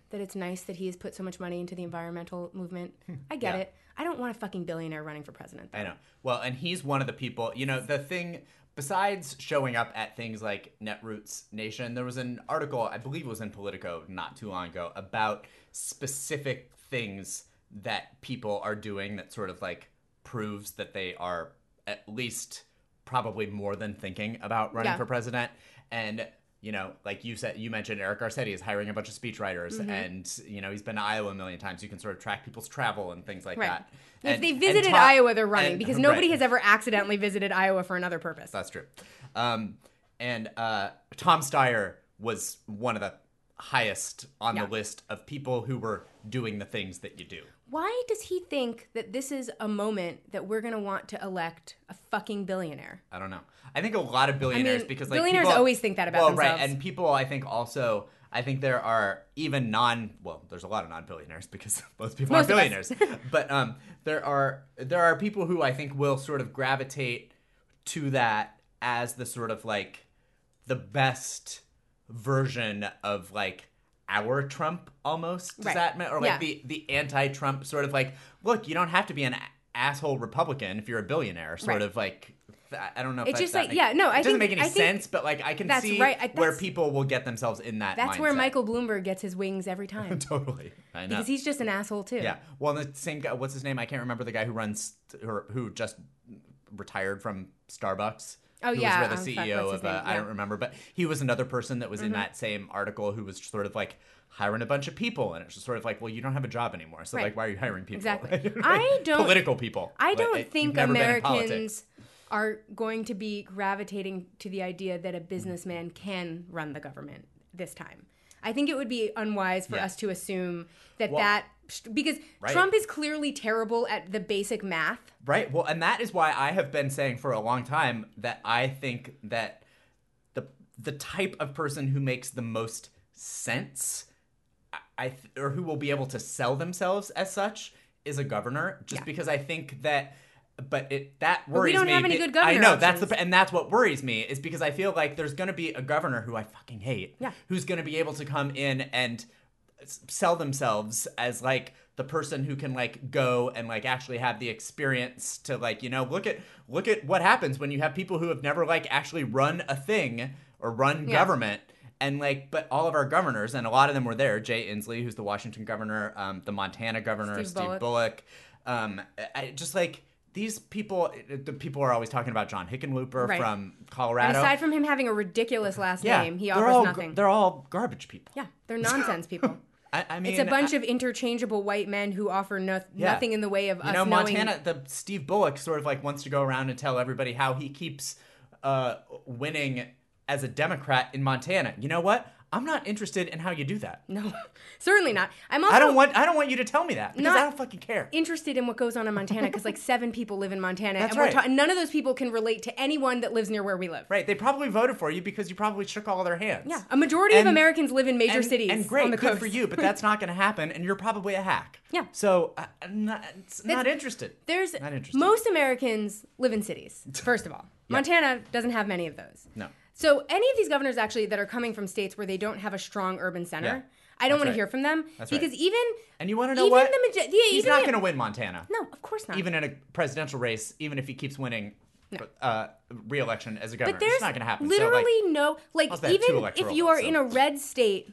that it's nice that he has put so much money into the environmental movement. I get Yeah. it. I don't want a fucking billionaire running for president, though. I know. Well, and he's one of the people, you know, the thing, besides showing up at things like Netroots Nation, there was an article, I believe it was in Politico not too long ago, about specific things that people are doing that sort of like proves that they are at least probably more than thinking about running Yeah. for president. And, you know, like you said, you mentioned Eric Garcetti is hiring a bunch of speechwriters, Mm-hmm. and, you know, he's been to Iowa a million times. You can sort of track people's travel and things like Right. that. If And- they and visited Tom- Iowa, they're running and- because nobody right. has ever accidentally visited Iowa for another purpose. That's true. Um, and uh, Tom Steyer was one of the highest on Yeah. the list of people who were doing the things that you do. Why does he think that this is a moment that we're going to want to elect a fucking billionaire? I don't know. I think a lot of billionaires, mean, because like billionaires people, always think that about well, themselves. right, and people I think also. I think there are even non well, there's a lot of non-billionaires because most people Most are of us. billionaires. But um, there are there are people who I think will sort of gravitate to that as the sort of like the best version of like our Trump almost. Does Right. that mean or like Yeah. the the anti-Trump sort of like, look, you don't have to be an a- asshole Republican if you're a billionaire, sort Right. of like I don't know if It's that- just that like- makes- yeah, no, I it doesn't think- make any I think sense, but like I can that's see right. I- where that's- people will get themselves in that That's mindset. where Michael Bloomberg gets his wings every time. Totally. I know. Because he's just an asshole, too. Yeah. Well, the same guy, what's his name? I can't remember the guy who runs, or who just retired from Starbucks. Oh, who yeah. was Oh, the C E fuck, O what's his of, uh, name? I Yeah. Mm-hmm. don't remember, but he was another person that was in that same article who was sort of like hiring a bunch of people. And it's just sort of like, well, you don't have a job anymore. So, Right. like, why are you hiring people? Exactly. I don't- Political people. I Like, don't you've think never been in politics. Americans are going to be gravitating to the idea that a businessman can run the government this time. I think it would be unwise for Yeah. us to assume that Well, that because right. Trump is clearly terrible at the basic math. Right. Well, and that is why I have been saying for a long time that I think that the the type of person who makes the most sense, I, I th- or who will be able to sell themselves as such, is a governor. Just Yeah. because I think that. But it that we worries don't me. have any be- good governor I know that's options. the and that's what worries me is because I feel like there's going to be a governor who I fucking hate. Yeah. Who's going to be able to come in and s- sell themselves as like the person who can like go and like actually have the experience to like, you know, look at look at what happens when you have people who have never like actually run a thing or run Yeah. government. And like, but all of our governors, and a lot of them were there. Jay Inslee, who's the Washington governor, um, the Montana governor, Steve Steve, Bullock. Bullock. Um, I just like these people. The people are always talking about John Hickenlooper Right. from And Colorado. aside from him having a ridiculous last yeah, name, he they're offers all, nothing. They're all garbage people. Yeah, they're nonsense people. I, I mean, It's a bunch I- of interchangeable white men who offer no- Yeah. nothing in the way of You us know, knowing. Montana, the Steve Bullock sort of like wants to go around and tell everybody how he keeps uh, winning as a Democrat in Montana. You know what? I'm not interested in how you do that. No, certainly not. I'm also I don't want. I don't want you to tell me that because Not- I don't fucking care. interested in what goes on in Montana because like seven people live in Montana, That's and we're right. ta- none of those people can relate to anyone that lives near where we live. Right? They probably voted for you because you probably shook all their hands. Yeah, a majority of And- Americans live in major and, cities and great, on the good coast. for you, but that's not going to happen, and you're probably a hack. Yeah. So uh, I'm not, it's not That's- interested. There's Not interested. most Americans live in cities. First of all, Montana doesn't have many of those. No. So any of these governors actually that are coming from states where they don't have a strong urban center, Yeah. I don't That's want right. to hear from them That's because right. even And you want to know even what? the majo- yeah, He's even not the- going to win Montana. no, of course not. Even in a presidential race, even if he keeps winning uh, re-election as a governor, But there's it's not going to happen. literally so, like, no like Also, they have two even if electoral you are votes, in so- a red state,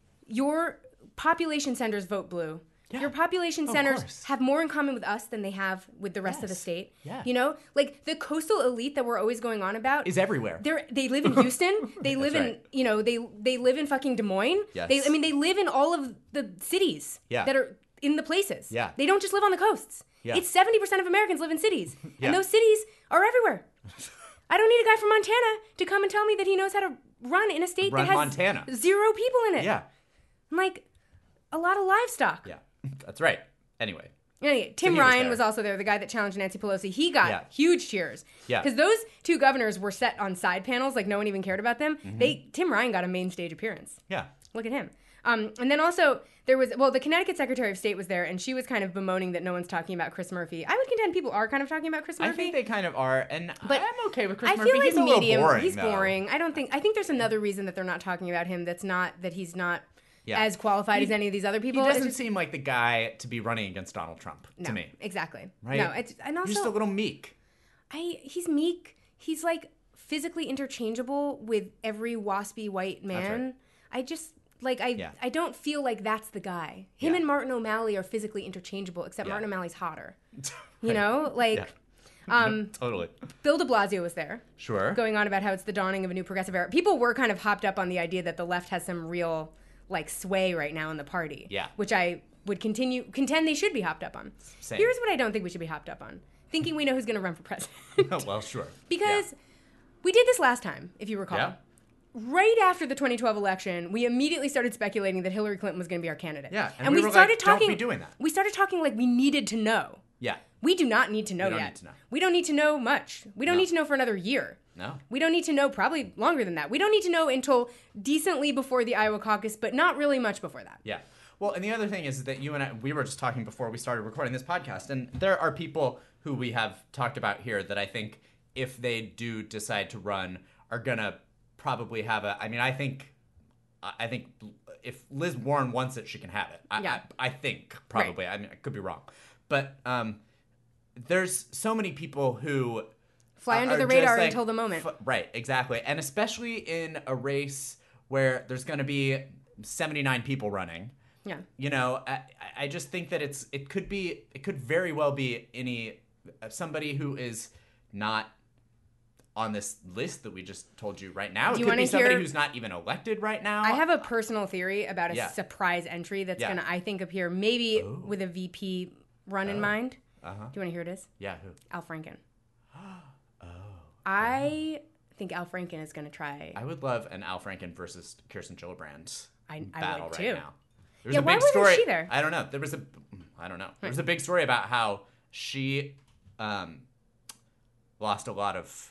your population centers vote blue. Yeah. Your population Of centers course. have more in common with us than they have with the rest of the Yes. state. Yeah. You know, like the coastal elite that we're always going on about is everywhere. They're, they live in Houston. They live in, right. you know, they they live in fucking Des Moines. Yes. They, I mean, they live in all of the cities Yeah. that are in the places. Yeah. They don't just live on the coasts. Yeah. It's seventy percent of Americans live in cities. Yeah. And those cities are everywhere. I don't need a guy from Montana to come and tell me that he knows how to run in a state Run that has Montana. zero people in it. Yeah. I'm like, a lot of livestock. Yeah. That's right. Anyway. Anyway, Tim he was Ryan there. was, also there, the guy that challenged Nancy Pelosi. He got Yeah. huge cheers. Yeah. Because those two governors were set on side panels, like no one even cared about them. Mm-hmm. They Tim Ryan got a main stage appearance. Yeah. Look at him. Um, and then also there was well, the Connecticut Secretary of State was there, and she was kind of bemoaning that no one's talking about Chris Murphy. I would contend people are kind of talking about Chris Murphy. I think they kind of are, and But I'm okay with Chris I Murphy. feel like He's a little medium. boring, he's though. boring. I don't think. I think there's another reason that they're not talking about him. That's not that he's not Yeah. as qualified He- as any of these other He people. It's doesn't just- seem like the guy to be running against Donald Trump no, to me. exactly. Right? No, it's and also He's just a little meek. I he's meek. He's like physically interchangeable with every waspy white man. right. I just like I Yeah. I don't feel like that's the guy. Him Yeah. and Martin O'Malley are physically interchangeable, except Yeah. Martin O'Malley's hotter. Right. You know, like Yeah. um, Totally. Bill de Blasio was there, Sure. going on about how it's the dawning of a new progressive era. People were kind of hopped up on the idea that the left has some real like sway right now in the party. Yeah. Which I would continue contend they should be hopped up on. Same. Here's what I don't think we should be hopped up on: thinking we know who's going to run for president. Oh, well, sure. Because we did this last time, if you recall. Yeah. Right after the twenty twelve election, we immediately started speculating that Hillary Clinton was going to be our candidate. Yeah, and we were like, "Don't be doing that." We started talking like we needed to know. Yeah. We do not need to know We don't yet. need to know. We don't need to know much. We don't No. need to know for another year. No. We don't need to know probably longer than that. We don't need to know until decently before the Iowa caucus, but not really much before that. Yeah. Well, and the other thing is that you and I, we were just talking before we started recording this podcast, and there are people who we have talked about here that I think if they do decide to run are going to probably have a, I mean, I think, I think if Liz Warren wants it, she can have it. I, Yeah. I, I think probably. I mean, I could be wrong. But um, there's so many people who Fly uh, under are the just radar like, until the moment. f- right, exactly. And especially in a race where there's going to be seventy-nine people running. Yeah. You know, I, I just think that it's it could be it could very well be any somebody who is not on this list that we just told you right now. Do It you could wanna be somebody hear- who's not even elected right now. I have a personal theory about a Yeah. surprise entry that's Yeah. going to, I think, appear maybe with a V P run in mind. Uh-huh. Do you want to hear this? Yeah, who? Al Franken. Oh. I think Al Franken is going to try. I would love an Al Franken versus Kirsten Gillibrand I- I battle would right too. now. There was Yeah, a why big wasn't story. she there? I don't know. There was a I don't know. There was a big story about how she um, lost a lot of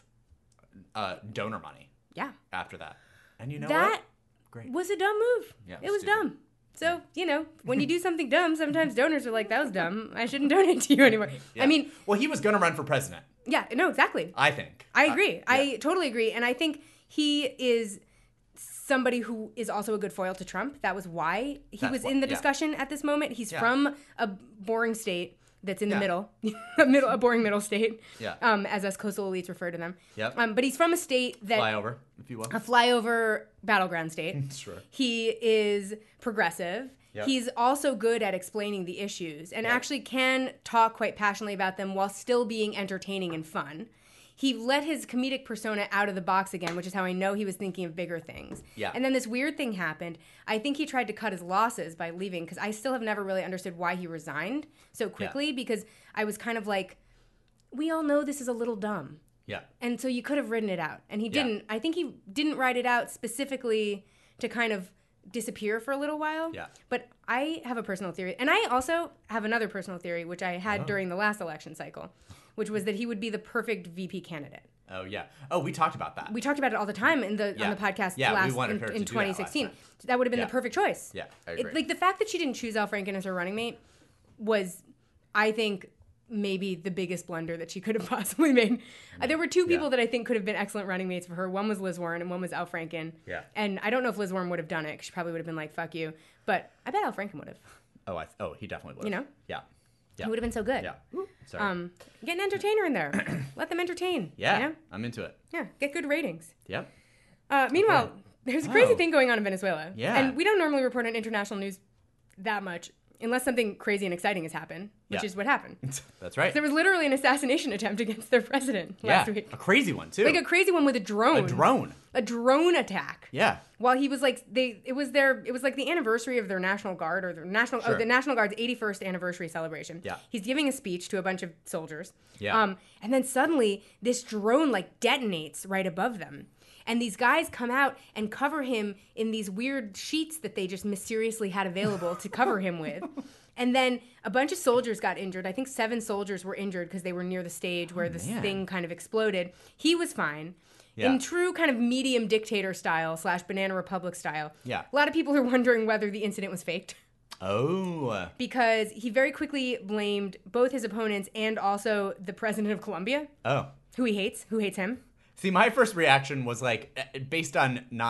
uh, donor money Yeah. after that. And you know That what? Great. was a dumb move. Yeah, it was stupid. dumb. So, you know, when you do something dumb, sometimes donors are like, that was dumb. I shouldn't donate to you anymore. Yeah. I mean, well, he was going to run for president, yeah, no, exactly. I think. I Uh, agree. yeah. I totally agree. And I think he is somebody who is also a good foil to Trump. That was why he That's was why- in the yeah. discussion at this moment. He's Yeah. from a boring state that's in the Yeah. middle, a middle, a boring middle state, Yeah. um, as us coastal elites refer to them. Yep. Um, but he's from a state that Flyover, if you will. a flyover battleground state. Sure. He is progressive. Yep. He's also good at explaining the issues and Yep. actually can talk quite passionately about them while still being entertaining and fun. He let his comedic persona out of the box again, which is how I know he was thinking of bigger things. Yeah. And then this weird thing happened. I think he tried to cut his losses by leaving because I still have never really understood why he resigned so quickly because I was kind of like, we all know this is a little dumb. Yeah. And so you could have ridden it out. And he Yeah. didn't. I think he didn't ride it out specifically to kind of disappear for a little while. Yeah. But I have a personal theory. And I also have another personal theory, which I had Oh. during the last election cycle, which was that he would be the perfect V P candidate. Oh, yeah. Oh, we talked about that. We talked about it all the time in the Yeah. on the podcast Yeah, we last wanted in, her to in do that last twenty sixteen. time. That would have been Yeah. the perfect choice. Yeah, I It- agree. like the fact that she didn't choose Al Franken as her running mate was, I think, maybe the biggest blunder that she could have possibly made. Uh, there were two people Yeah. that I think could have been excellent running mates for her. One was Liz Warren and one was Al Franken. Yeah. And I don't know if Liz Warren would have done it 'cause she probably would have been like, fuck you. But I bet Al Franken would have. oh, I, oh, he definitely would. You know? Yeah. He would have been so good. Yeah. Sorry. Um, get an entertainer in there. Let them entertain. yeah. You know? I'm into it. Yeah. Get good ratings. Yep. Uh, meanwhile, there's a crazy Oh. thing going on in Venezuela. Yeah. And we don't normally report on international news that much unless something crazy and exciting has happened, which Yeah. is what happened. That's right. There was literally an assassination attempt against their president yeah. last week. A crazy one, too. Like a crazy one with a drone. A drone. A drone attack. Yeah. While he was like they it was their it was like the anniversary of their National Guard or their national Sure. oh, the National Guard's eighty-first anniversary celebration. Yeah. He's giving a speech to a bunch of soldiers. Yeah. Um and then suddenly this drone like detonates right above them. And these guys come out and cover him in these weird sheets that they just mysteriously had available to cover him with. And then a bunch of soldiers got injured. I think seven soldiers were injured because they were near the stage where this man. thing kind of exploded. He was fine. Yeah. In true kind of medium dictator style slash Banana Republic style. Yeah. A lot of people are wondering whether the incident was faked Oh. because he very quickly blamed both his opponents and also the president of Colombia, Oh. who he hates, who hates him. See, my first reaction was like, eh, based on not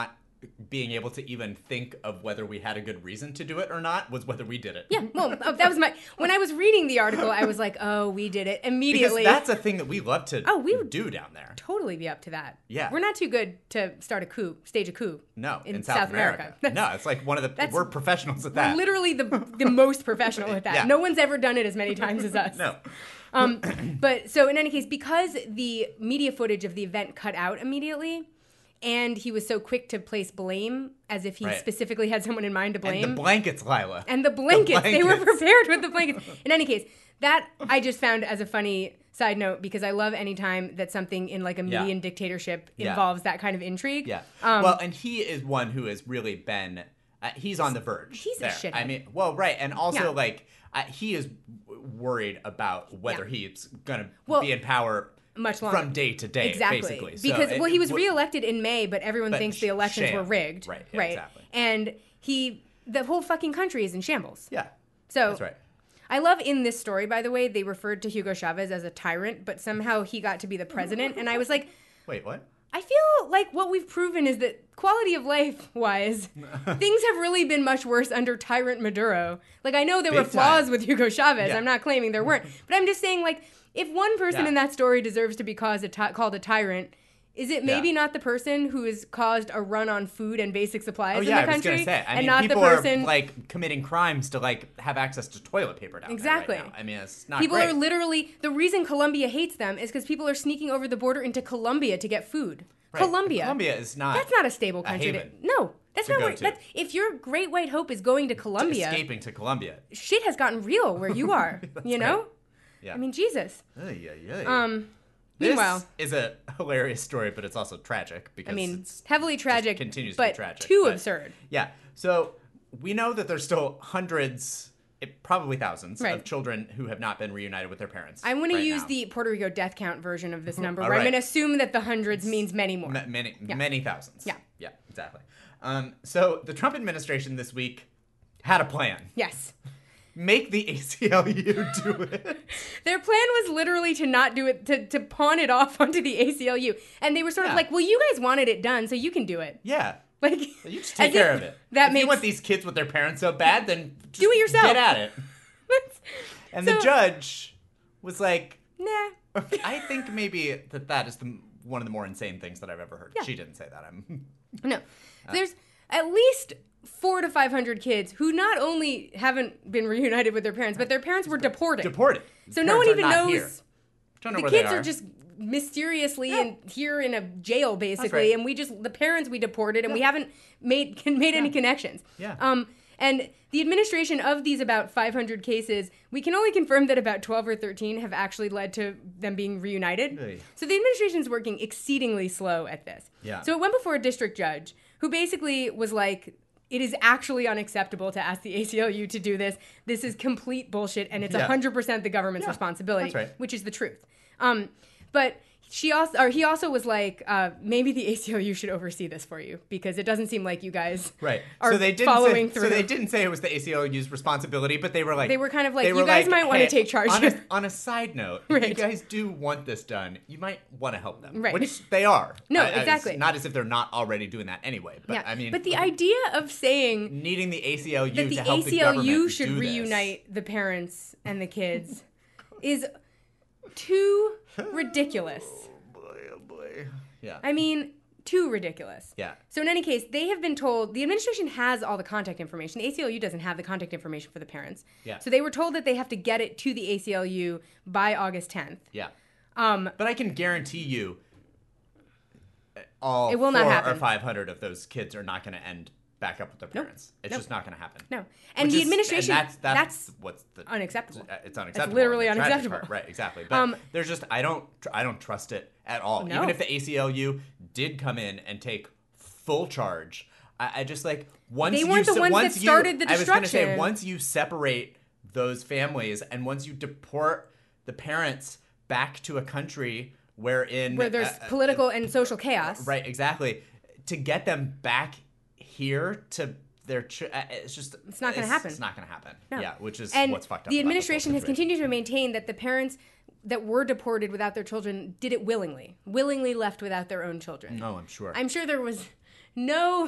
being able to even think of whether we had a good reason to do it or not was whether we did it. Yeah, well, uh, that was my... When I was reading the article, I was like, oh, we did it immediately. Because that's a thing that we love to oh, we would do down there. Totally be up to that. Yeah. We're not too good to start a coup, stage a coup. No, in, in South, South America. America. No, it's like one of the... We're professionals at that. We're literally the, the most professional at that. Yeah. No one's ever done it as many times as us. No. Um, but so in any case, because the media footage of the event cut out immediately... And he was so quick to place blame, as if he right. specifically had someone in mind to blame. And the blankets, Lila. And the blankets. the blankets. They were prepared with the blankets. In any case, that I just found as a funny side note, because I love any time that something in like a median yeah. dictatorship involves yeah. that kind of intrigue. Yeah. Um, well, and he is one who has really been, uh, he's on the verge. He's there. a shithead. I mean, well, right. And also, yeah. like, uh, he is worried about whether yeah. he's going to well, be in power much longer. From day to day, exactly. basically. Because, so well, he was it, reelected in May, but everyone but thinks the elections sham. were rigged. Right, yeah, right. Exactly. And he, the whole fucking country is in shambles. Yeah, so that's right. I love in this story, by the way, they referred to Hugo Chavez as a tyrant, but somehow he got to be the president, and I was like... Wait, what? I feel like what we've proven is that quality of life-wise, things have really been much worse under tyrant Maduro. Like, I know there Big were flaws time. with Hugo Chavez. Yeah. I'm not claiming there weren't. But I'm just saying, like, if one person yeah. in that story deserves to be caused a ty- called a tyrant, is it maybe yeah. not the person who has caused a run on food and basic supplies oh, in yeah, the country? I was gonna say. I and mean, not people the person... are, like, committing crimes to, like, have access to toilet paper down exactly. there right now. I mean, it's not People great. are literally... The reason Colombia hates them is because people are sneaking over the border into Colombia to get food. Right. Colombia. Colombia is not... That's not a stable country. A haven to, no. That's to not go where... to. That's, if your great white hope is going to Colombia... Escaping to Colombia. Shit has gotten real where you are. you know? Right. Yeah. I mean, Jesus. Ay, ay, ay. Um... This Meanwhile, is a hilarious story, but it's also tragic because I mean, it's heavily tragic, continues but to be tragic, too but, absurd. Yeah. So we know that there's still hundreds, it, probably thousands, right. of children who have not been reunited with their parents. I'm going right to use now. the Puerto Rico death count version of this number, All where right. I'm going to assume that the hundreds means many more. M- many, yeah. many thousands. Yeah. Yeah. Exactly. Um, so the Trump administration this week had a plan. Yes. Make the A C L U do it. Their plan was literally to not do it, to, to pawn it off onto the A C L U. And they were sort yeah. of like, well, you guys wanted it done, so you can do it. Yeah. Like, you just take care of it. That if makes... you want these kids with their parents so bad, then just do it yourself. Get at it. And so, the judge was like, nah. I think maybe that that is the, one of the more insane things that I've ever heard. Yeah. She didn't say that. I'm. No. There's at least four to five hundred kids who not only haven't been reunited with their parents, but their parents were deported. Deported. So no one even knows. Here. Don't know the where kids they are. are just mysteriously yeah. in here in a jail, basically, right. and we just the parents we deported, and yeah. we haven't made made yeah. any connections. Yeah. Um. And the administration of these about five hundred cases, we can only confirm that about twelve or thirteen have actually led to them being reunited. Hey. So the administration is working exceedingly slow at this. Yeah. So it went before a district judge who basically was like, it is actually unacceptable to ask the A C L U to do this. This is complete bullshit, and it's yeah. one hundred percent the government's yeah. responsibility, That's right. which is the truth. Um, but she also, or he also was like, uh, maybe the A C L U should oversee this for you because it doesn't seem like you guys right. are so they didn't following say, through. So they didn't say it was the A C L U's responsibility, but they were like, they were kind of like, you guys like, might want hey, to take charge on here. A, on a side note, Right. if you guys do want this done, you might want to help them, Right. which they are. No, I, exactly. I, not as if they're not already doing that anyway. But yeah. I mean, but the idea of saying needing the A C L U that to the help A C the L government U should do reunite the parents and the kids is too ridiculous. Yeah. I mean, too ridiculous. Yeah. So in any case, they have been told, the administration has all the contact information. The A C L U doesn't have the contact information for the parents. Yeah. So they were told that they have to get it to the A C L U by August tenth. Yeah. Um, but I can guarantee you all it will four not happen. or five hundred of those kids are not going to end back up with their parents. Nope. It's nope. just not going to happen. No. And Which the is, administration, and that's, that's, that's what's the, unacceptable. It's unacceptable. It's literally on the tragic unacceptable. part. Right, exactly. But Um, there's just, I don't, I don't trust it at all. No. Even if the A C L U did come in and take full charge, I, I just like, once They you, weren't the se- ones once that you, started the I was going to say, destruction. once you separate those families and once you deport the parents back to a country wherein where there's uh, political uh, and social chaos. right, exactly, to get them back here to their ch- uh, it's just It's not gonna happen. It's not going to happen. No. Yeah, which is and what's fucked up. The about this administration whole has situation. continued to maintain that the parents that were deported without their children did it willingly, willingly left without their own children. No, I'm sure. I'm sure there was no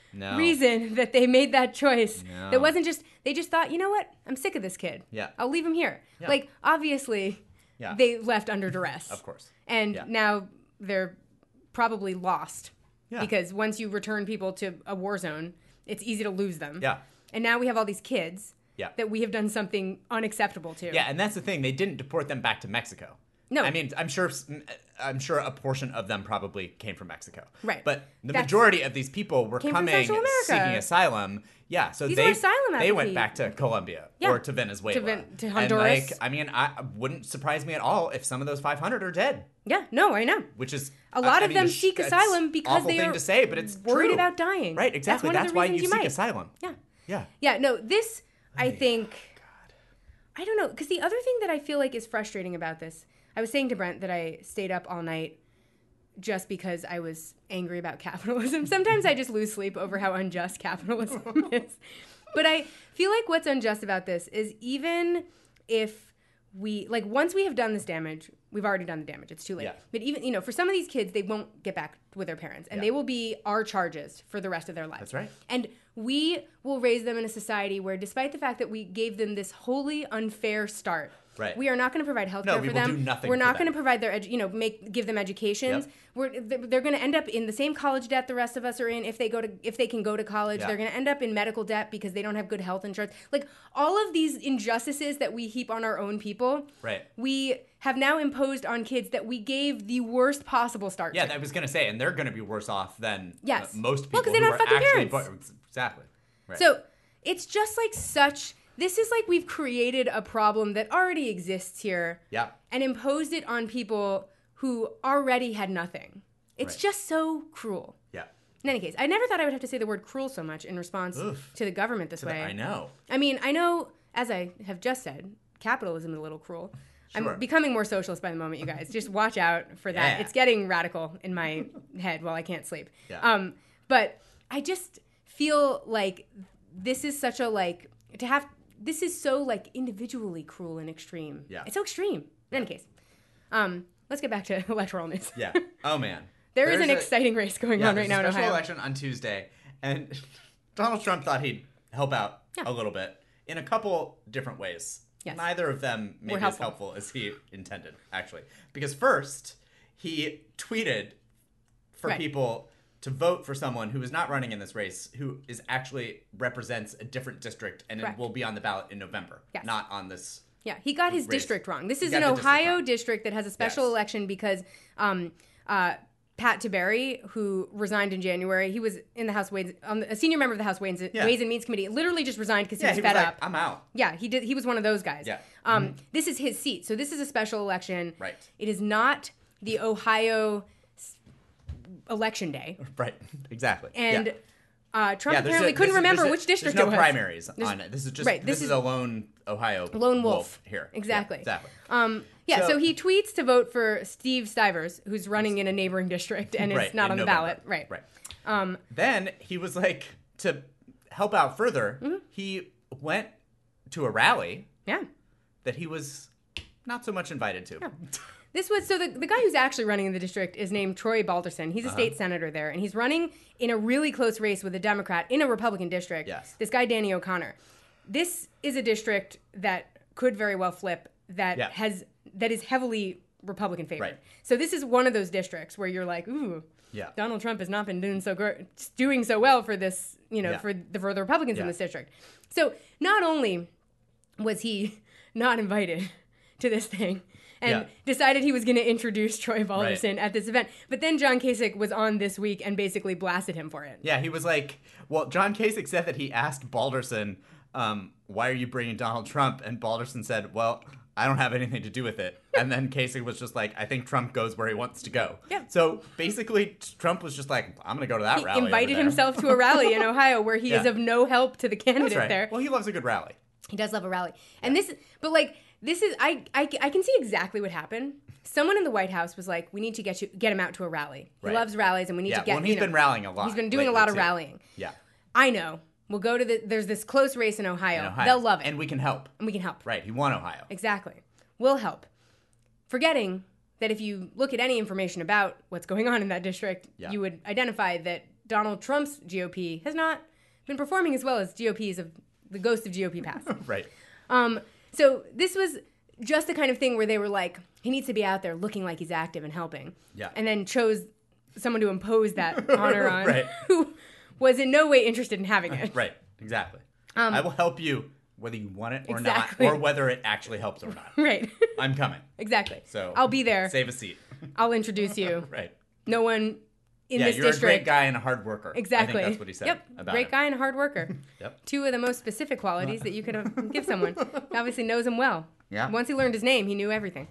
No. reason that they made that choice. No. That wasn't just, they just thought, you know what? I'm sick of this kid. Yeah. I'll leave him here. Yeah. Like, obviously, Yeah. they left under duress. Of course. And Yeah. now they're probably lost. Yeah. Because once you return people to a war zone, it's easy to lose them. Yeah. And now we have all these kids Yeah. that we have done something unacceptable to. Yeah, and that's the thing. They didn't deport them back to Mexico. No. I mean, I'm sure I'm sure a portion of them probably came from Mexico. Right. But the That's- majority of these people were Came from coming Central America. seeking asylum. Yeah, so These they were asylum they went applications. back to Colombia Yeah. or to Venezuela. To Ven- to And, Honduras. like, I mean, I wouldn't surprise me at all if some of those five hundred are dead, Yeah, no, I know. which is A lot I- I of mean, them it's- seek it's asylum because awful they thing are to say, but it's worried true. about dying. Right, exactly. That's, one of the why you reasons seek might. asylum. Yeah. Yeah. Yeah, no, this, I Ay, think, God. I don't know, because the other thing that I feel like is frustrating about this, I was saying to Brent that I stayed up all night just because I was angry about capitalism. Sometimes I just lose sleep over how unjust capitalism is. But I feel like what's unjust about this is even if we, like, once we have done this damage, we've already done the damage. It's too late. Yeah. But even, you know, for some of these kids, they won't get back with their parents. And Yeah. they will be our charges for the rest of their lives. That's right. And we will raise them in a society where, despite the fact that we gave them this wholly unfair start, Right. we are not going to provide health No, care we for will them. do nothing We're for not them. going to provide their, edu- you know, make give them educations. Yep. We're they're, they're going to end up in the same college debt the rest of us are in if they go to if they can go to college. Yeah. They're going to end up in medical debt because they don't have good health insurance. Like all of these injustices that we heap on our own people, Right. we have now imposed on kids that we gave the worst possible start Yeah, to. I was gonna say, and they're gonna be worse off than Yes. uh, most people Well, 'cause they who don't are have fucking actually parents. bo- exactly. Right. So it's just like such. This is like we've created a problem that already exists here. Yeah. And imposed it on people who already had nothing. It's Right. just so cruel. Yeah. In any case, I never thought I would have to say the word cruel so much in response Oof. to the government this So that- way. I know. I mean, I know, as I have just said, capitalism is a little cruel. Sure. I'm becoming more socialist by the moment, you guys. Just watch out for that. Yeah. It's getting radical in my head while I can't sleep. Yeah. Um, but I just feel like this is such a like to have. This is so like individually cruel and extreme. Yeah. It's so extreme. In any case, um, let's get back to electoral news. Yeah. Oh man. There is There's an a- exciting race going Yeah, on there's right now a in special Ohio. election on Tuesday, and Donald Trump thought he'd help out Yeah. a little bit in a couple different ways. Yes. Neither of them maybe as helpful. helpful as he intended, actually. Because first, he tweeted for Right. people to vote for someone who is not running in this race, who is actually represents a different district and it Correct. will be on the ballot in November, Yes. not on this. Yeah, he got his race. district wrong. This He is got an the district Ohio wrong. district that has a special Yes. election because um, uh, Pat Tiberi, who resigned in January, he was in the House Ways, um, a senior member of the House Ways, Yeah. Ways and Means Committee, literally just resigned because he Yeah, was he fed was like, up. I'm out. Yeah, he did. He was one of those guys. Yeah. Um, This is his seat, so this is a special election. Right. It is not the Ohio s- election day, Right, exactly. and yeah. uh, Trump Yeah, there's apparently a- couldn't there's a- remember there's a- which district There's no it was. primaries There's- on it. This is just right, this, this is is- a lone Ohio Lone wolf. here. Exactly. Yeah, exactly. Um, yeah, so, So- he tweets to vote for Steve Stivers, who's running in a neighboring district and is Right, not in on the November. ballot. Right. Right. Um, Then he was like, to help out further, Mm-hmm. he went to a rally yeah. that he was not so much invited to. This was so the, the guy who's actually running in the district is named Troy Balderson. He's a Uh-huh. state senator there, and he's running in a really close race with a Democrat in a Republican district. Yes. This guy Danny O'Connor. This is a district that could very well flip. That Yeah. has that is heavily Republican favored. Right. So this is one of those districts where you're like, ooh, Yeah. Donald Trump has not been doing so gr- doing so well for this, you know, Yeah. for the for the Republicans in Yeah. this district. So not only was he not invited to this thing and Yeah. decided he was going to introduce Troy Balderson at this event, but then John Kasich was on this week and basically blasted him for it. Yeah, he was like, well, John Kasich said that he asked Balderson, um, why are you bringing Donald Trump? And Balderson said, well, I don't have anything to do with it. And then Kasich was just like, I think Trump goes where he wants to go. Yeah. So basically, Trump was just like, I'm going to go to that He rally. over invited there. himself to a rally in Ohio where he is Yeah. of no help to the candidate That's right. there. Well, he loves a good rally. He does love a rally. And this, but like, this is, I, I, I can see exactly what happened. Someone in the White House was like, we need to get you, get him out to a rally. He Right. loves rallies and we need Yeah, to get well, and he's you know, been rallying a lot. He's been doing a lately, lot of too. rallying. Yeah. I know. We'll go to the, there's this close race in Ohio. In Ohio. They'll love it. And we can help. and we can help. Right. He won Ohio. Exactly. We'll help. Forgetting that if you look at any information about what's going on in that district, Yeah. you would identify that Donald Trump's G O P has not been performing as well as G O P's of the ghost of G O P past. Right. Um, so this was just the kind of thing where they were like, he needs to be out there looking like he's active and helping. Yeah. And then chose someone to impose that honor on Right. who was in no way interested in having it. Right. Exactly. Um, I will help you whether you want it or Exactly. not, or whether it actually helps or not. Right. I'm coming. Exactly. So I'll be there. Save a seat. I'll introduce you. Right. No one in yeah, this you're district. a great guy and a hard worker. Exactly. I think that's what he said Yep. about Great him. guy and a hard worker. Yep. Two of the most specific qualities that you could have give someone. He obviously knows him well. Yeah. Once he learned his name, he knew everything.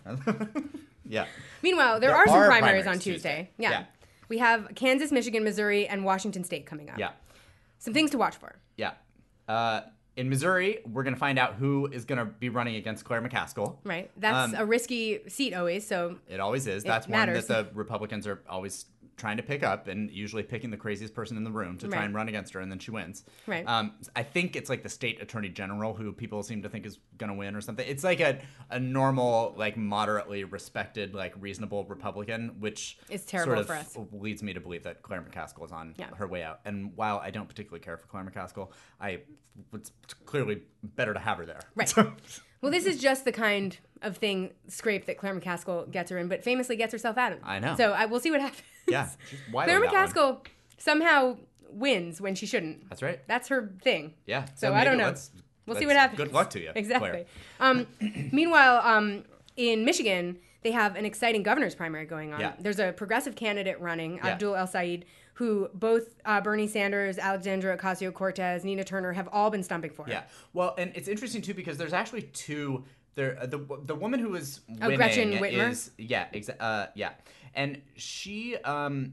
Yeah. Meanwhile, there, There are some are primaries, primaries on Tuesday. Tuesday. Yeah. Yeah. We have Kansas, Michigan, Missouri, and Washington State coming up. Yeah. Some things to watch for. Yeah. Uh, in Missouri, we're going to find out who is going to be running against Claire McCaskill. Right. That's Um, a risky seat always, so It always is. That's matters. one that the Republicans are always trying to pick up, and usually picking the craziest person in the room to try Right. and run against her, and then she wins. Right. Um, I think it's like the state attorney general who people seem to think is going to win or something. It's like a, a normal, like moderately respected, like reasonable Republican, which It's terrible sort of for us. leads me to believe that Claire McCaskill is on Yeah. her way out. And while I don't particularly care for Claire McCaskill, I it's clearly better to have her there. Right. So- Well, this is just the kind of thing, scrape, that Claire McCaskill gets her in, but famously gets herself out of. I know. So I, we'll see what happens. yeah. she's widely Claire that one. McCaskill somehow wins when she shouldn't. That's right. That's her thing. Yeah. So I don't maybe know. let's- We'll see let's- what happens. Good luck to you. Exactly. Claire. Um, meanwhile, um, in Michigan, they have an exciting governor's primary going on. Yeah. There's a progressive candidate running, Yeah. Abdul El Sayed, who both uh, Bernie Sanders, Alexandra Ocasio-Cortez, Nina Turner have all been stumping for. Yeah. Well, and it's interesting too because there's actually two. There, uh, the the woman who is Oh, winning Gretchen Whitmer? is yeah, exa- uh, yeah, and she um,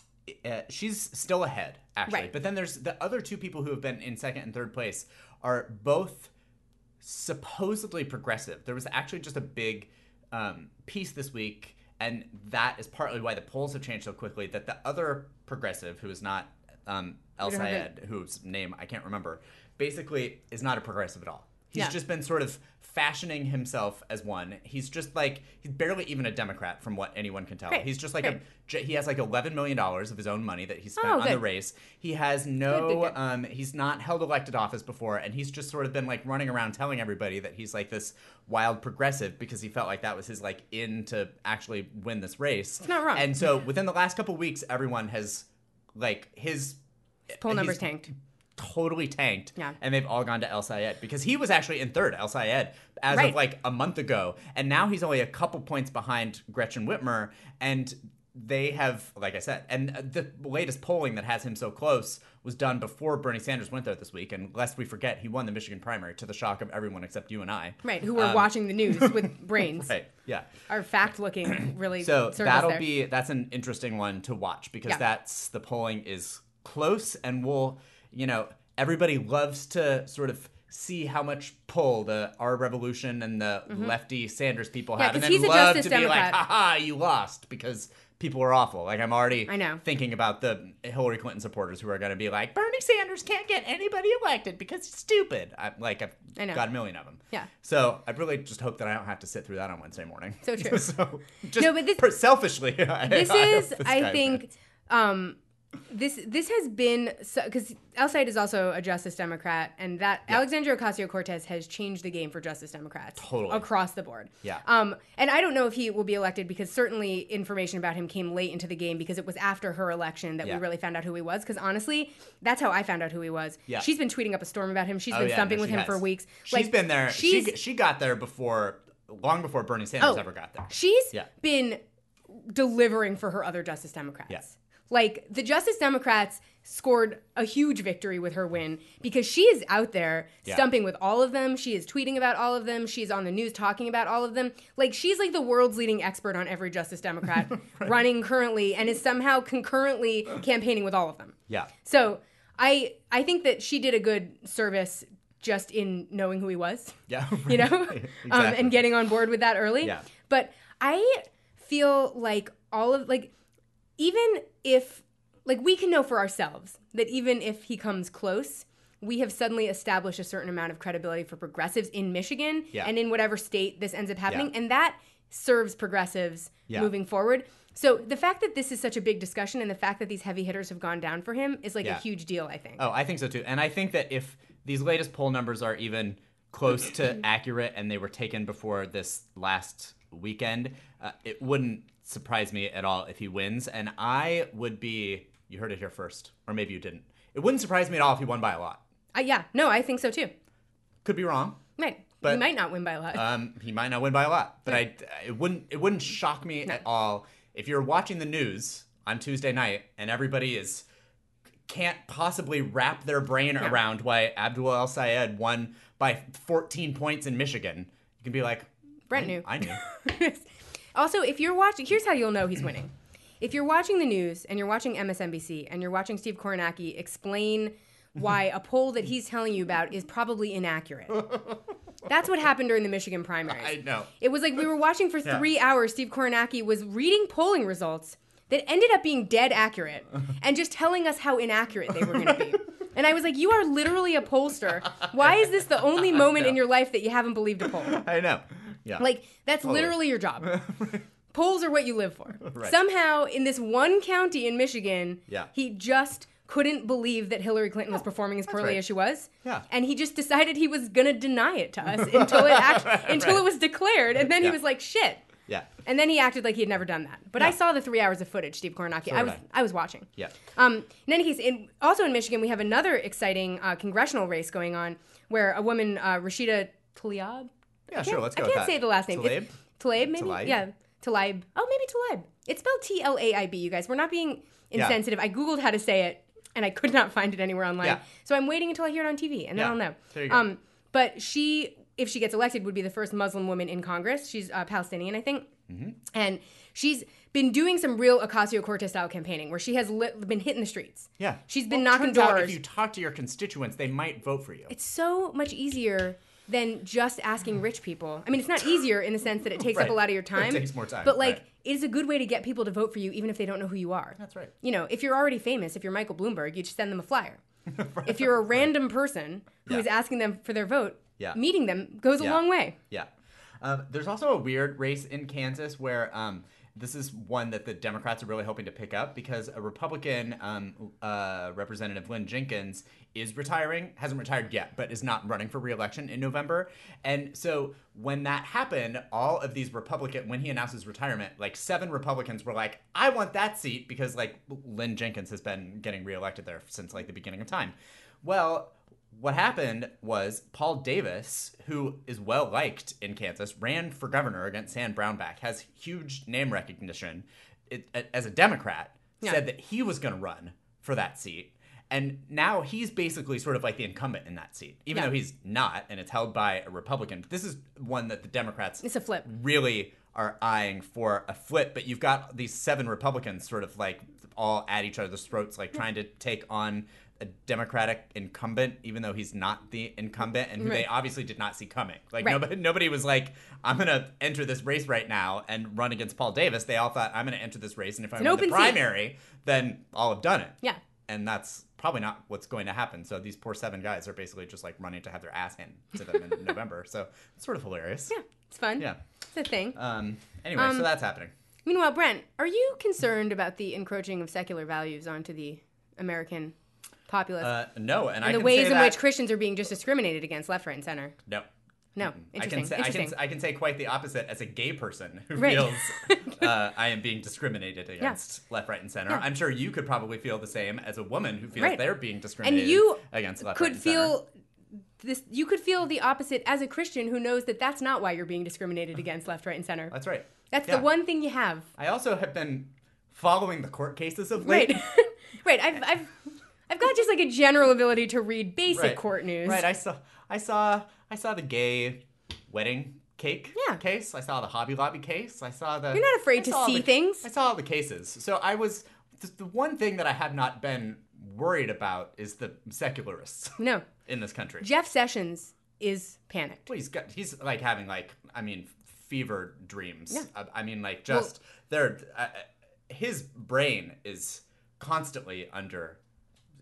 uh, she's still ahead actually. Right. But then there's the other two people who have been in second and third place are both supposedly progressive. There was actually just a big um, piece this week, and that is partly why the polls have changed so quickly. That the other progressive, who is not um, El We don't have Sayed, whose name I can't remember, basically is not a progressive at all. He's Yeah. just been sort of fashioning himself as one. He's just like, he's barely even a Democrat from what anyone can tell. Great. He's just like Great. a, j- he has like eleven million dollars of his own money that he spent Oh, on the good. race. He has no, Good, good, good. um, he's not held elected office before, and he's just sort of been like running around telling everybody that he's like this wild progressive because he felt like that was his like in to actually win this race. It's not wrong. And so within the last couple weeks, everyone has like his Poll numbers he's tanked. totally tanked. Yeah. And they've all gone to El Sayed because he was actually in third, El Sayed, as Right. of like a month ago. And now he's only a couple points behind Gretchen Whitmer. And they have, like I said, and the latest polling that has him so close was done before Bernie Sanders went there this week. And lest we forget, he won the Michigan primary to the shock of everyone except you and I. Right, who were Um, watching the news with brains. Right. Yeah. Our fact-looking really So served us that'll there. be that's an interesting one to watch because Yeah. that's the polling is close and we'll you know everybody loves to sort of see how much pull the Our Revolution and the lefty Sanders people Mm-hmm. Yeah, have, and 'cause then he's a love Justice to be Democrat. like, haha, you lost because people are awful. Like I'm already I know. thinking about the Hillary Clinton supporters who are going to be like, Bernie Sanders can't get anybody elected because he's stupid. I, like I've I know. got a million of them. Yeah. So I really just hope that I don't have to sit through that on Wednesday morning. So true. so just No, but this- per- selfishly, I- This I hope is, this I guy think, wins. um, this this has been because El Sayed is also a Justice Democrat, and that Yeah. Alexandria Ocasio-Cortez has changed the game for Justice Democrats Totally. across the board. Yeah. Um, and I don't know if he will be elected because certainly information about him came late into the game because it was after her election that Yeah. we really found out who he was. Because honestly, that's how I found out who he was. Yeah. She's been tweeting up a storm about him. She's Oh, been yeah, stumping no, with she him has. for weeks. She's Like, been there. She's, She she got there before, long before Bernie Sanders Oh, ever got there. She's Yeah. been delivering for her other Justice Democrats. Yeah. Like, the Justice Democrats scored a huge victory with her win because she is out there Yeah. stumping with all of them. She is tweeting about all of them. She's on the news talking about all of them. Like, she's like the world's leading expert on every Justice Democrat running currently and is somehow concurrently campaigning with all of them. Yeah. So I I think that she did a good service just in knowing who he was. Yeah. You know, um, Exactly. and getting on board with that early. Yeah. But I feel like all of like, even if like we can know for ourselves that even if he comes close, we have suddenly established a certain amount of credibility for progressives in Michigan Yeah. and in whatever state this ends up happening. Yeah. And that serves progressives Yeah. moving forward. So the fact that this is such a big discussion and the fact that these heavy hitters have gone down for him is like Yeah. a huge deal, I think. Oh, I think so too. And I think that if these latest poll numbers are even close to accurate and they were taken before this last weekend, uh, it wouldn't surprise me at all if he wins. And I would be, you heard it here first, or maybe you didn't. It wouldn't surprise me at all if he won by a lot. Uh, yeah, no, I think so too. Could be wrong. Right. But- he might not win by a lot. Um, he might not win by a lot, but I it wouldn't it wouldn't shock me at all if you're watching the news on Tuesday night and everybody is can't possibly wrap their brain Yeah. around why Abdul El Sayed won by fourteen points in Michigan. You can be like, Brent I, knew. I knew. Also, if you're watching, here's how you'll know he's winning. If you're watching the news and you're watching M S N B C and you're watching Steve Kornacki explain why a poll that he's telling you about is probably inaccurate. That's what happened during the Michigan primaries. I know. It was like we were watching for Yeah. three hours. Steve Kornacki was reading polling results that ended up being dead accurate and just telling us how inaccurate they were going to be. And I was like, you are literally a pollster. Why is this the only moment in your life that you haven't believed a poll? I know. Yeah. Like, that's Totally. literally your job. Polls are what you live for. Right. Somehow, in this one county in Michigan, Yeah. he just couldn't believe that Hillary Clinton was performing as poorly right. as she was. Yeah. And he just decided he was going to deny it to us until it act- until Right. it was declared. And then Yeah. he was like, shit. yeah. And then he acted like he had never done that. But I Yeah. saw the three hours of footage, Steve Kornacki. So I did was I. I was watching. Yeah. Um, in any case, in, also in Michigan, we have another exciting uh, congressional race going on where a woman, uh, Rashida Tlaib. Yeah, I sure, can't- let's go I with can't that. say the last name. Tlaib? It's Tlaib, maybe? Tlaib? Yeah, Tlaib. Oh, maybe Tlaib. It's spelled T L A I B, you guys. We're not being Yeah. insensitive. I Googled how to say it, and I could not find it anywhere online. Yeah. So I'm waiting until I hear it on T V, and then Yeah. I'll know. There you go. Um, but she, if she gets elected, would be the first Muslim woman in Congress. She's uh, Palestinian, I think. Mm-hmm. And she's been doing some real Ocasio-Cortez style campaigning where she has lit, been hitting the streets. Yeah. She's been Well, knocking turns out doors. if you talk to your constituents, they might vote for you. It's so much easier than just asking rich people. I mean, it's not easier in the sense that it takes Right. up a lot of your time. It takes more time, But like, right. it is a good way to get people to vote for you, even if they don't know who you are. That's right. You know, if you're already famous, if you're Michael Bloomberg, you just send them a flyer. If you're a random person who Yeah. is asking them for their vote, Yeah. meeting them goes a Yeah. long way. Yeah. Um, there's also a weird race in Kansas where um, this is one that the Democrats are really hoping to pick up because a Republican um, uh, Representative Lynn Jenkins is retiring, hasn't retired yet, but is not running for re-election in November. And so when that happened, all of these Republican, when he announced his retirement, like seven Republicans were like, I want that seat because like Lynn Jenkins has been getting re-elected there since like the beginning of time. Well, what happened was Paul Davis, who is well liked in Kansas, ran for governor against Sam Brownback, has huge name recognition it, as a Democrat, Yeah. said that he was going to run for that seat. And now he's basically sort of like the incumbent in that seat, even Yeah. though he's not, and it's held by a Republican. This is one that the Democrats It's a flip. really are eyeing for a flip, but you've got these seven Republicans sort of like all at each other's throats, like trying to take on a Democratic incumbent, even though he's not the incumbent, and who they Right. obviously did not see coming. Like Right. nobody, nobody was like, "I'm going to enter this race right now and run against Paul Davis." They all thought, "I'm going to enter this race, and if I an win the open seat. primary, then I'll have done it." Yeah. And that's probably not what's going to happen. So these poor seven guys are basically just like running to have their ass handed to them in November. So it's sort of hilarious. Yeah, it's fun. Yeah. It's a thing. Um. Anyway, Um, so that's happening. Meanwhile, Brent, are you concerned about the encroaching of secular values onto the American populace? Uh, no, and, I and the can ways say in that, which Christians are being just discriminated against left, right, and center? no. No. I Interesting. can say Interesting. I can I can say quite the opposite as a gay person who Right. feels uh, I am being discriminated against left, right, and center. Yeah. I'm sure you could probably feel the same as a woman who feels Right. they're being And discriminated you against left, could right, and center. feel this. You could feel the opposite as a Christian who knows that that's not why you're being discriminated against left, right, and center. That's right. That's Yeah. the one thing you have. I also have been following the court cases of late. Right. right. I've, I've, I've got just like a general ability to read basic Right. court news. Right. I saw I saw I saw the gay wedding cake Yeah. case. I saw the Hobby Lobby case. I saw the You're not afraid I to saw all see the- things. I saw all the cases. So I was the, the one thing that I have not been worried about is the secularists No. in this country. Jeff Sessions is panicked. Well, he's got he's like having like I mean fever dreams. Yeah. I, I mean like just they're uh, his brain is constantly under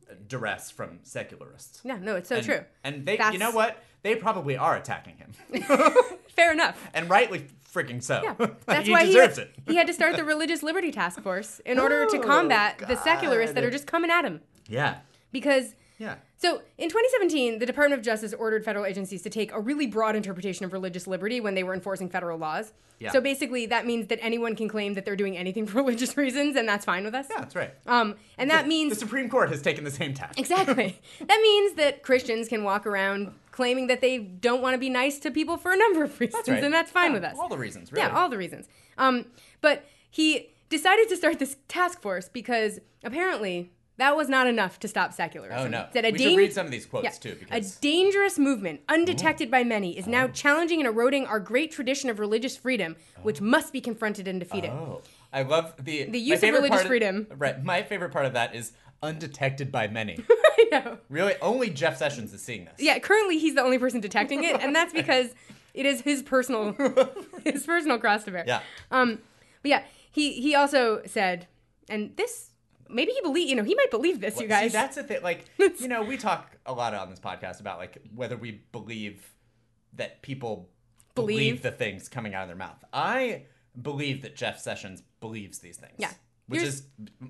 duress from secularists. Yeah, no, it's so and, true. And they, That's... you know what? They probably are attacking him. Fair enough. And rightly freaking so. Yeah, that's he why deserves he had, it. he had to start the Religious Liberty Task Force in order Oh, to combat God. the secularists that are just coming at him. Yeah. Because... Yeah. So, in twenty seventeen, the Department of Justice ordered federal agencies to take a really broad interpretation of religious liberty when they were enforcing federal laws. Yeah. So, basically, that means that anyone can claim that they're doing anything for religious reasons, and that's fine with us. Yeah, that's right. Um, and that the, means... The Supreme Court has taken the same tack. Exactly. That means that Christians can walk around claiming that they don't want to be nice to people for a number of reasons, That's right. and that's fine Yeah, with us. All the reasons, really. Yeah, all the reasons. Um, but he decided to start this task force because apparently... that was not enough to stop secularism. Oh, no. That a we dang- should read some of these quotes, yeah, too. Because... a dangerous movement, undetected oh. by many, is now oh. challenging and eroding our great tradition of religious freedom, oh. which must be confronted and defeated. Oh. I love the... The use of religious freedom. Of, right. My favorite part of that is undetected by many. I know. Really? Only Jeff Sessions is seeing this. Yeah, currently he's the only person detecting it, and that's because it is his personal his personal cross to bear. Yeah. Um, but yeah, he, he also said, and this... maybe he believe, you know, he might believe this, well, you guys. See, that's the thing. Like, you know, we talk a lot on this podcast about, like, whether we believe that people believe, Believe. the things coming out of their mouth. I believe that Jeff Sessions believes these things. Yeah. Which You're- is...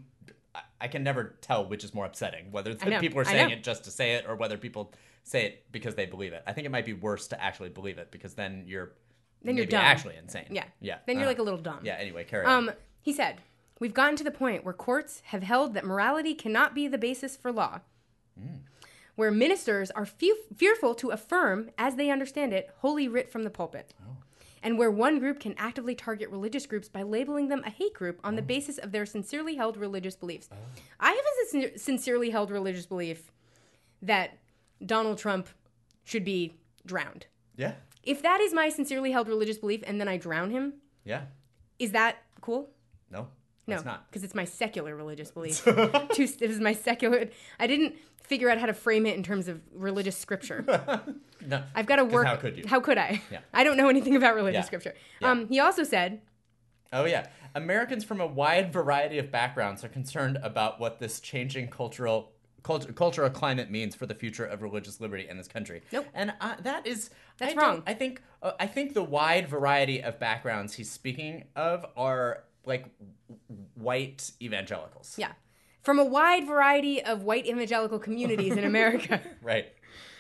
I can never tell which is more upsetting, whether it's I know, people are I saying know. it just to say it or whether people say it because they believe it. I think it might be worse to actually believe it because then you're Then you're maybe dumb. actually insane. Yeah. Yeah. Then you're Uh, like a little dumb. Yeah, anyway, carry on. Um, he said, we've gotten to the point where courts have held that morality cannot be the basis for law. Mm. Where ministers are fe- fearful to affirm, as they understand it, holy writ from the pulpit. Oh. And where one group can actively target religious groups by labeling them a hate group on the basis of their sincerely held religious beliefs. Oh. I have a sin- sincerely held religious belief that Donald Trump should be drowned. Yeah. If that is my sincerely held religious belief and then I drown him, Yeah. is that cool? No. No, It's not. because it's my secular religious belief. Too, it was my secular. I didn't figure out how to frame it in terms of religious scripture. No. I've got to 'Cause work. how could you? How could I? Yeah. I don't know anything about religious Yeah. scripture. Yeah. Um, he also said, Oh, yeah. Americans from a wide variety of backgrounds are concerned about what this changing cultural cult- cultural climate means for the future of religious liberty in this country. Nope. And uh, that is... That's I don't- wrong. I think uh, I think the wide variety of backgrounds he's speaking of are, like, w- white evangelicals. yeah, from a wide variety of white evangelical communities in America. Right.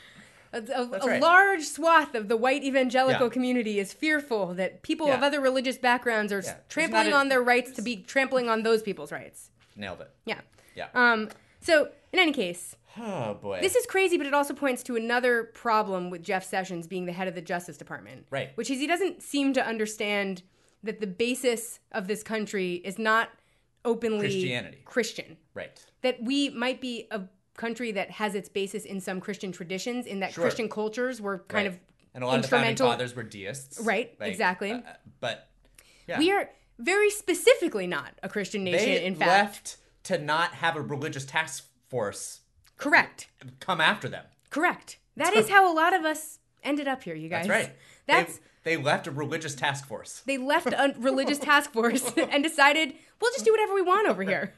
A, a, That's a right. large swath of the white evangelical Yeah. community is fearful that people of Yeah. other religious backgrounds are Yeah. trampling It's not a- on their rights to be trampling on those people's rights. Nailed it. Yeah. Yeah. Um. So, in any case, Oh, boy. this is crazy, but it also points to another problem with Jeff Sessions being the head of the Justice Department. Right. Which is he doesn't seem to understand that the basis of this country is not openly Christianity. Christian. Right. That we might be a country that has its basis in some Christian traditions, in that Sure. Christian cultures were kind Right. of And a lot of the founding instrumental. fathers were deists. Right, exactly. uh, but, yeah. We are very specifically not a Christian nation, They in fact. left to not have a religious task force Correct. come after them. Correct. That is how a lot of us ended up here, you guys. That's right. That's... They, they left a religious task force. They left a religious task force and decided, we'll just do whatever we want over here.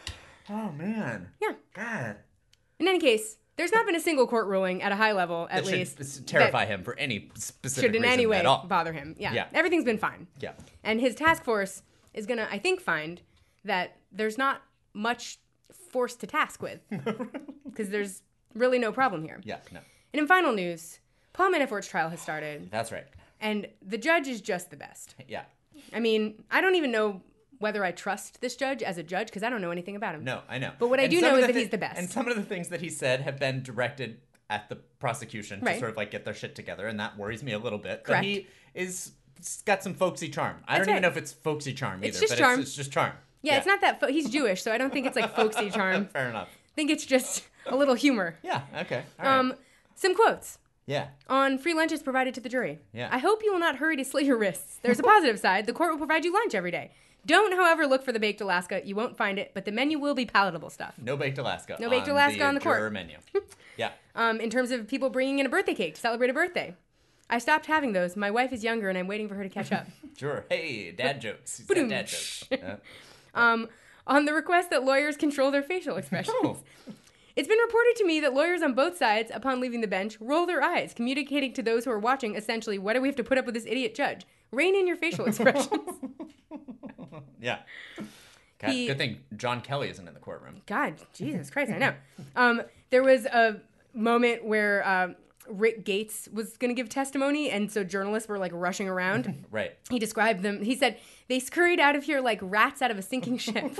Oh, man. Yeah. God. In any case, there's not been a single court ruling at a high level, at That least, should s- terrify that him for any specific should in reason any way at all. bother him. Yeah. Yeah. Everything's been fine. Yeah. And his task force is going to, I think, find that there's not much force to task with. Because there's really no problem here. Yeah, no. And in final news, Paul Manafort's trial has started. That's right. And the judge is just the best. Yeah. I mean, I don't even know whether I trust this judge as a judge because I don't know anything about him. No, I know. But what I And do some know of is the that he's the best. And some of the things that he said have been directed at the prosecution to Right. sort of like get their shit together, and that worries me a little bit. Correct. But he is got some folksy charm. I That's don't even right. know if it's folksy charm either. It's just but charm. It's, it's just charm. Yeah, it's not that fo- he's Jewish, so I don't think it's like folksy charm. Fair enough. I think it's just a little humor. Yeah. Okay. All right. Um, some quotes yeah. on free lunches provided to the jury. Yeah. I hope you will not hurry to slit your wrists. There's a positive side. The court will provide you lunch every day. Don't, however, look for the baked Alaska. You won't find it, but the menu will be palatable stuff. No baked Alaska. No baked on Alaska the, on the court. juror menu. Yeah. Um, in terms of people bringing in a birthday cake to celebrate a birthday. I stopped having those. My wife is younger, and I'm waiting for her to catch up. Sure. Hey, dad jokes. He's got dad jokes. Yeah. Um, on the request that lawyers control their facial expressions. Oh. It's been reported to me that lawyers on both sides, upon leaving the bench, roll their eyes, communicating to those who are watching, essentially, why do we have to put up with this idiot judge? Rein in your facial expressions. Yeah. God, He- good thing John Kelly isn't in the courtroom. God, Jesus Christ, I know. Um, there was a moment where um, Rick Gates was going to give testimony, and so journalists were like rushing around. Right. He described them. He said they scurried out of here like rats out of a sinking ship.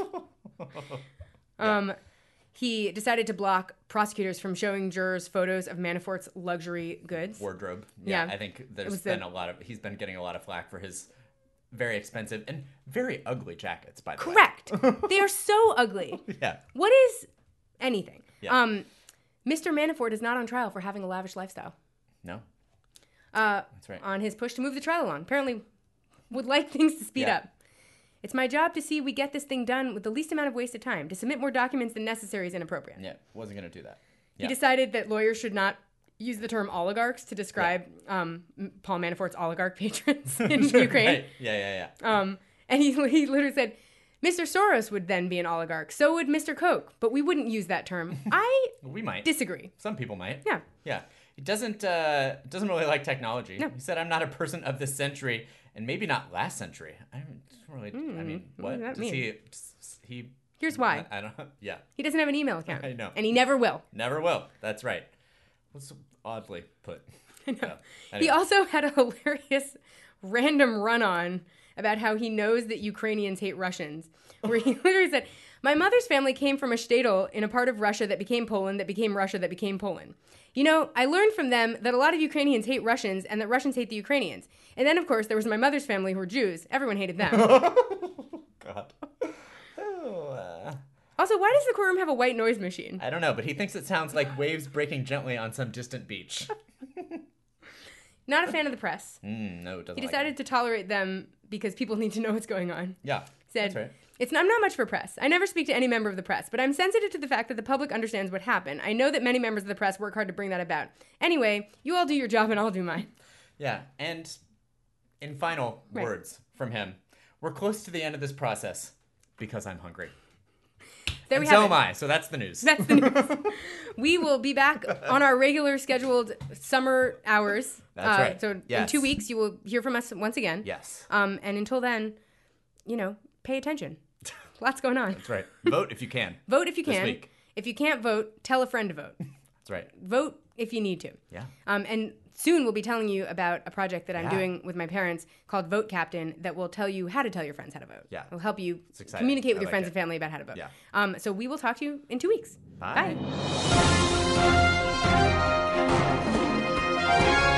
um, he decided to block prosecutors from showing jurors photos of Manafort's luxury goods. Wardrobe. Yeah, Yeah. I think It there's was been the- a lot of, he's been getting a lot of flack for his very expensive and very ugly jackets, by the way. Correct. They are so ugly. Yeah. What is anything? Yeah. Um, Mister Manafort is not on trial for having a lavish lifestyle. No. Uh, That's right. on his push to move the trial along. Apparently would like things to speed Yeah. up. It's my job to see we get this thing done with the least amount of wasted time. To submit more documents than necessary is inappropriate. Yeah, wasn't going to do that. He Yeah. decided that lawyers should not use the term oligarchs to describe um, M- Paul Manafort's oligarch patrons in Ukraine. Right. Yeah, yeah, yeah. Um, and he, he literally said, Mister Soros would then be an oligarch. So would Mister Koch. But we wouldn't use that term. I We might. disagree. Some people might. Yeah. Yeah. He doesn't uh, doesn't really like technology. No. He said, "I'm not a person of this century, and maybe not last century." I don't really. I mean, what, does that does mean? he? He. Here's why. I, I don't. Yeah. He doesn't have an email account. I know. And he never will. Never will. That's right. What's oddly put. I know. He also had a hilarious random run-on about how he knows that Ukrainians hate Russians, where he literally said, my mother's family came from a shtetl in a part of Russia that became Poland, that became Russia, that became Poland. You know, I learned from them that a lot of Ukrainians hate Russians and that Russians hate the Ukrainians. And then, of course, there was my mother's family who were Jews. Everyone hated them. God. Oh, uh, Also, why does the courtroom have a white noise machine? I don't know, but he thinks it sounds like waves breaking gently on some distant beach. Not a fan of the press. Mm, no, it doesn't. He like decided to tolerate them because people need to know what's going on. it. Yeah. Said, That's right. It's I'm not much for press. I never speak to any member of the press, but I'm sensitive to the fact that the public understands what happened. I know that many members of the press work hard to bring that about. Anyway, you all do your job and I'll do mine. Yeah, and in final Right. words from him, we're close to the end of this process because I'm hungry. There And we so have am it. I, so that's the news. That's the news. We will be back on our regular scheduled summer hours. That's Uh, right. So in Yes. two weeks, you will hear from us once again. Yes, Um, and until then, you know, pay attention. Lots going on. that's right. Vote if you can. Vote if you This can. week. If you can't vote, tell a friend to vote. That's right. Vote if you need to. Yeah. Um, and soon we'll be telling you about a project that I'm Yeah. doing with my parents called Vote Captain that will tell you how to tell your friends how to vote. Yeah. It'll help you exciting. communicate with I your like friends it. and family about how to vote. Yeah. Um, so we will talk to you in two weeks. Bye. Bye.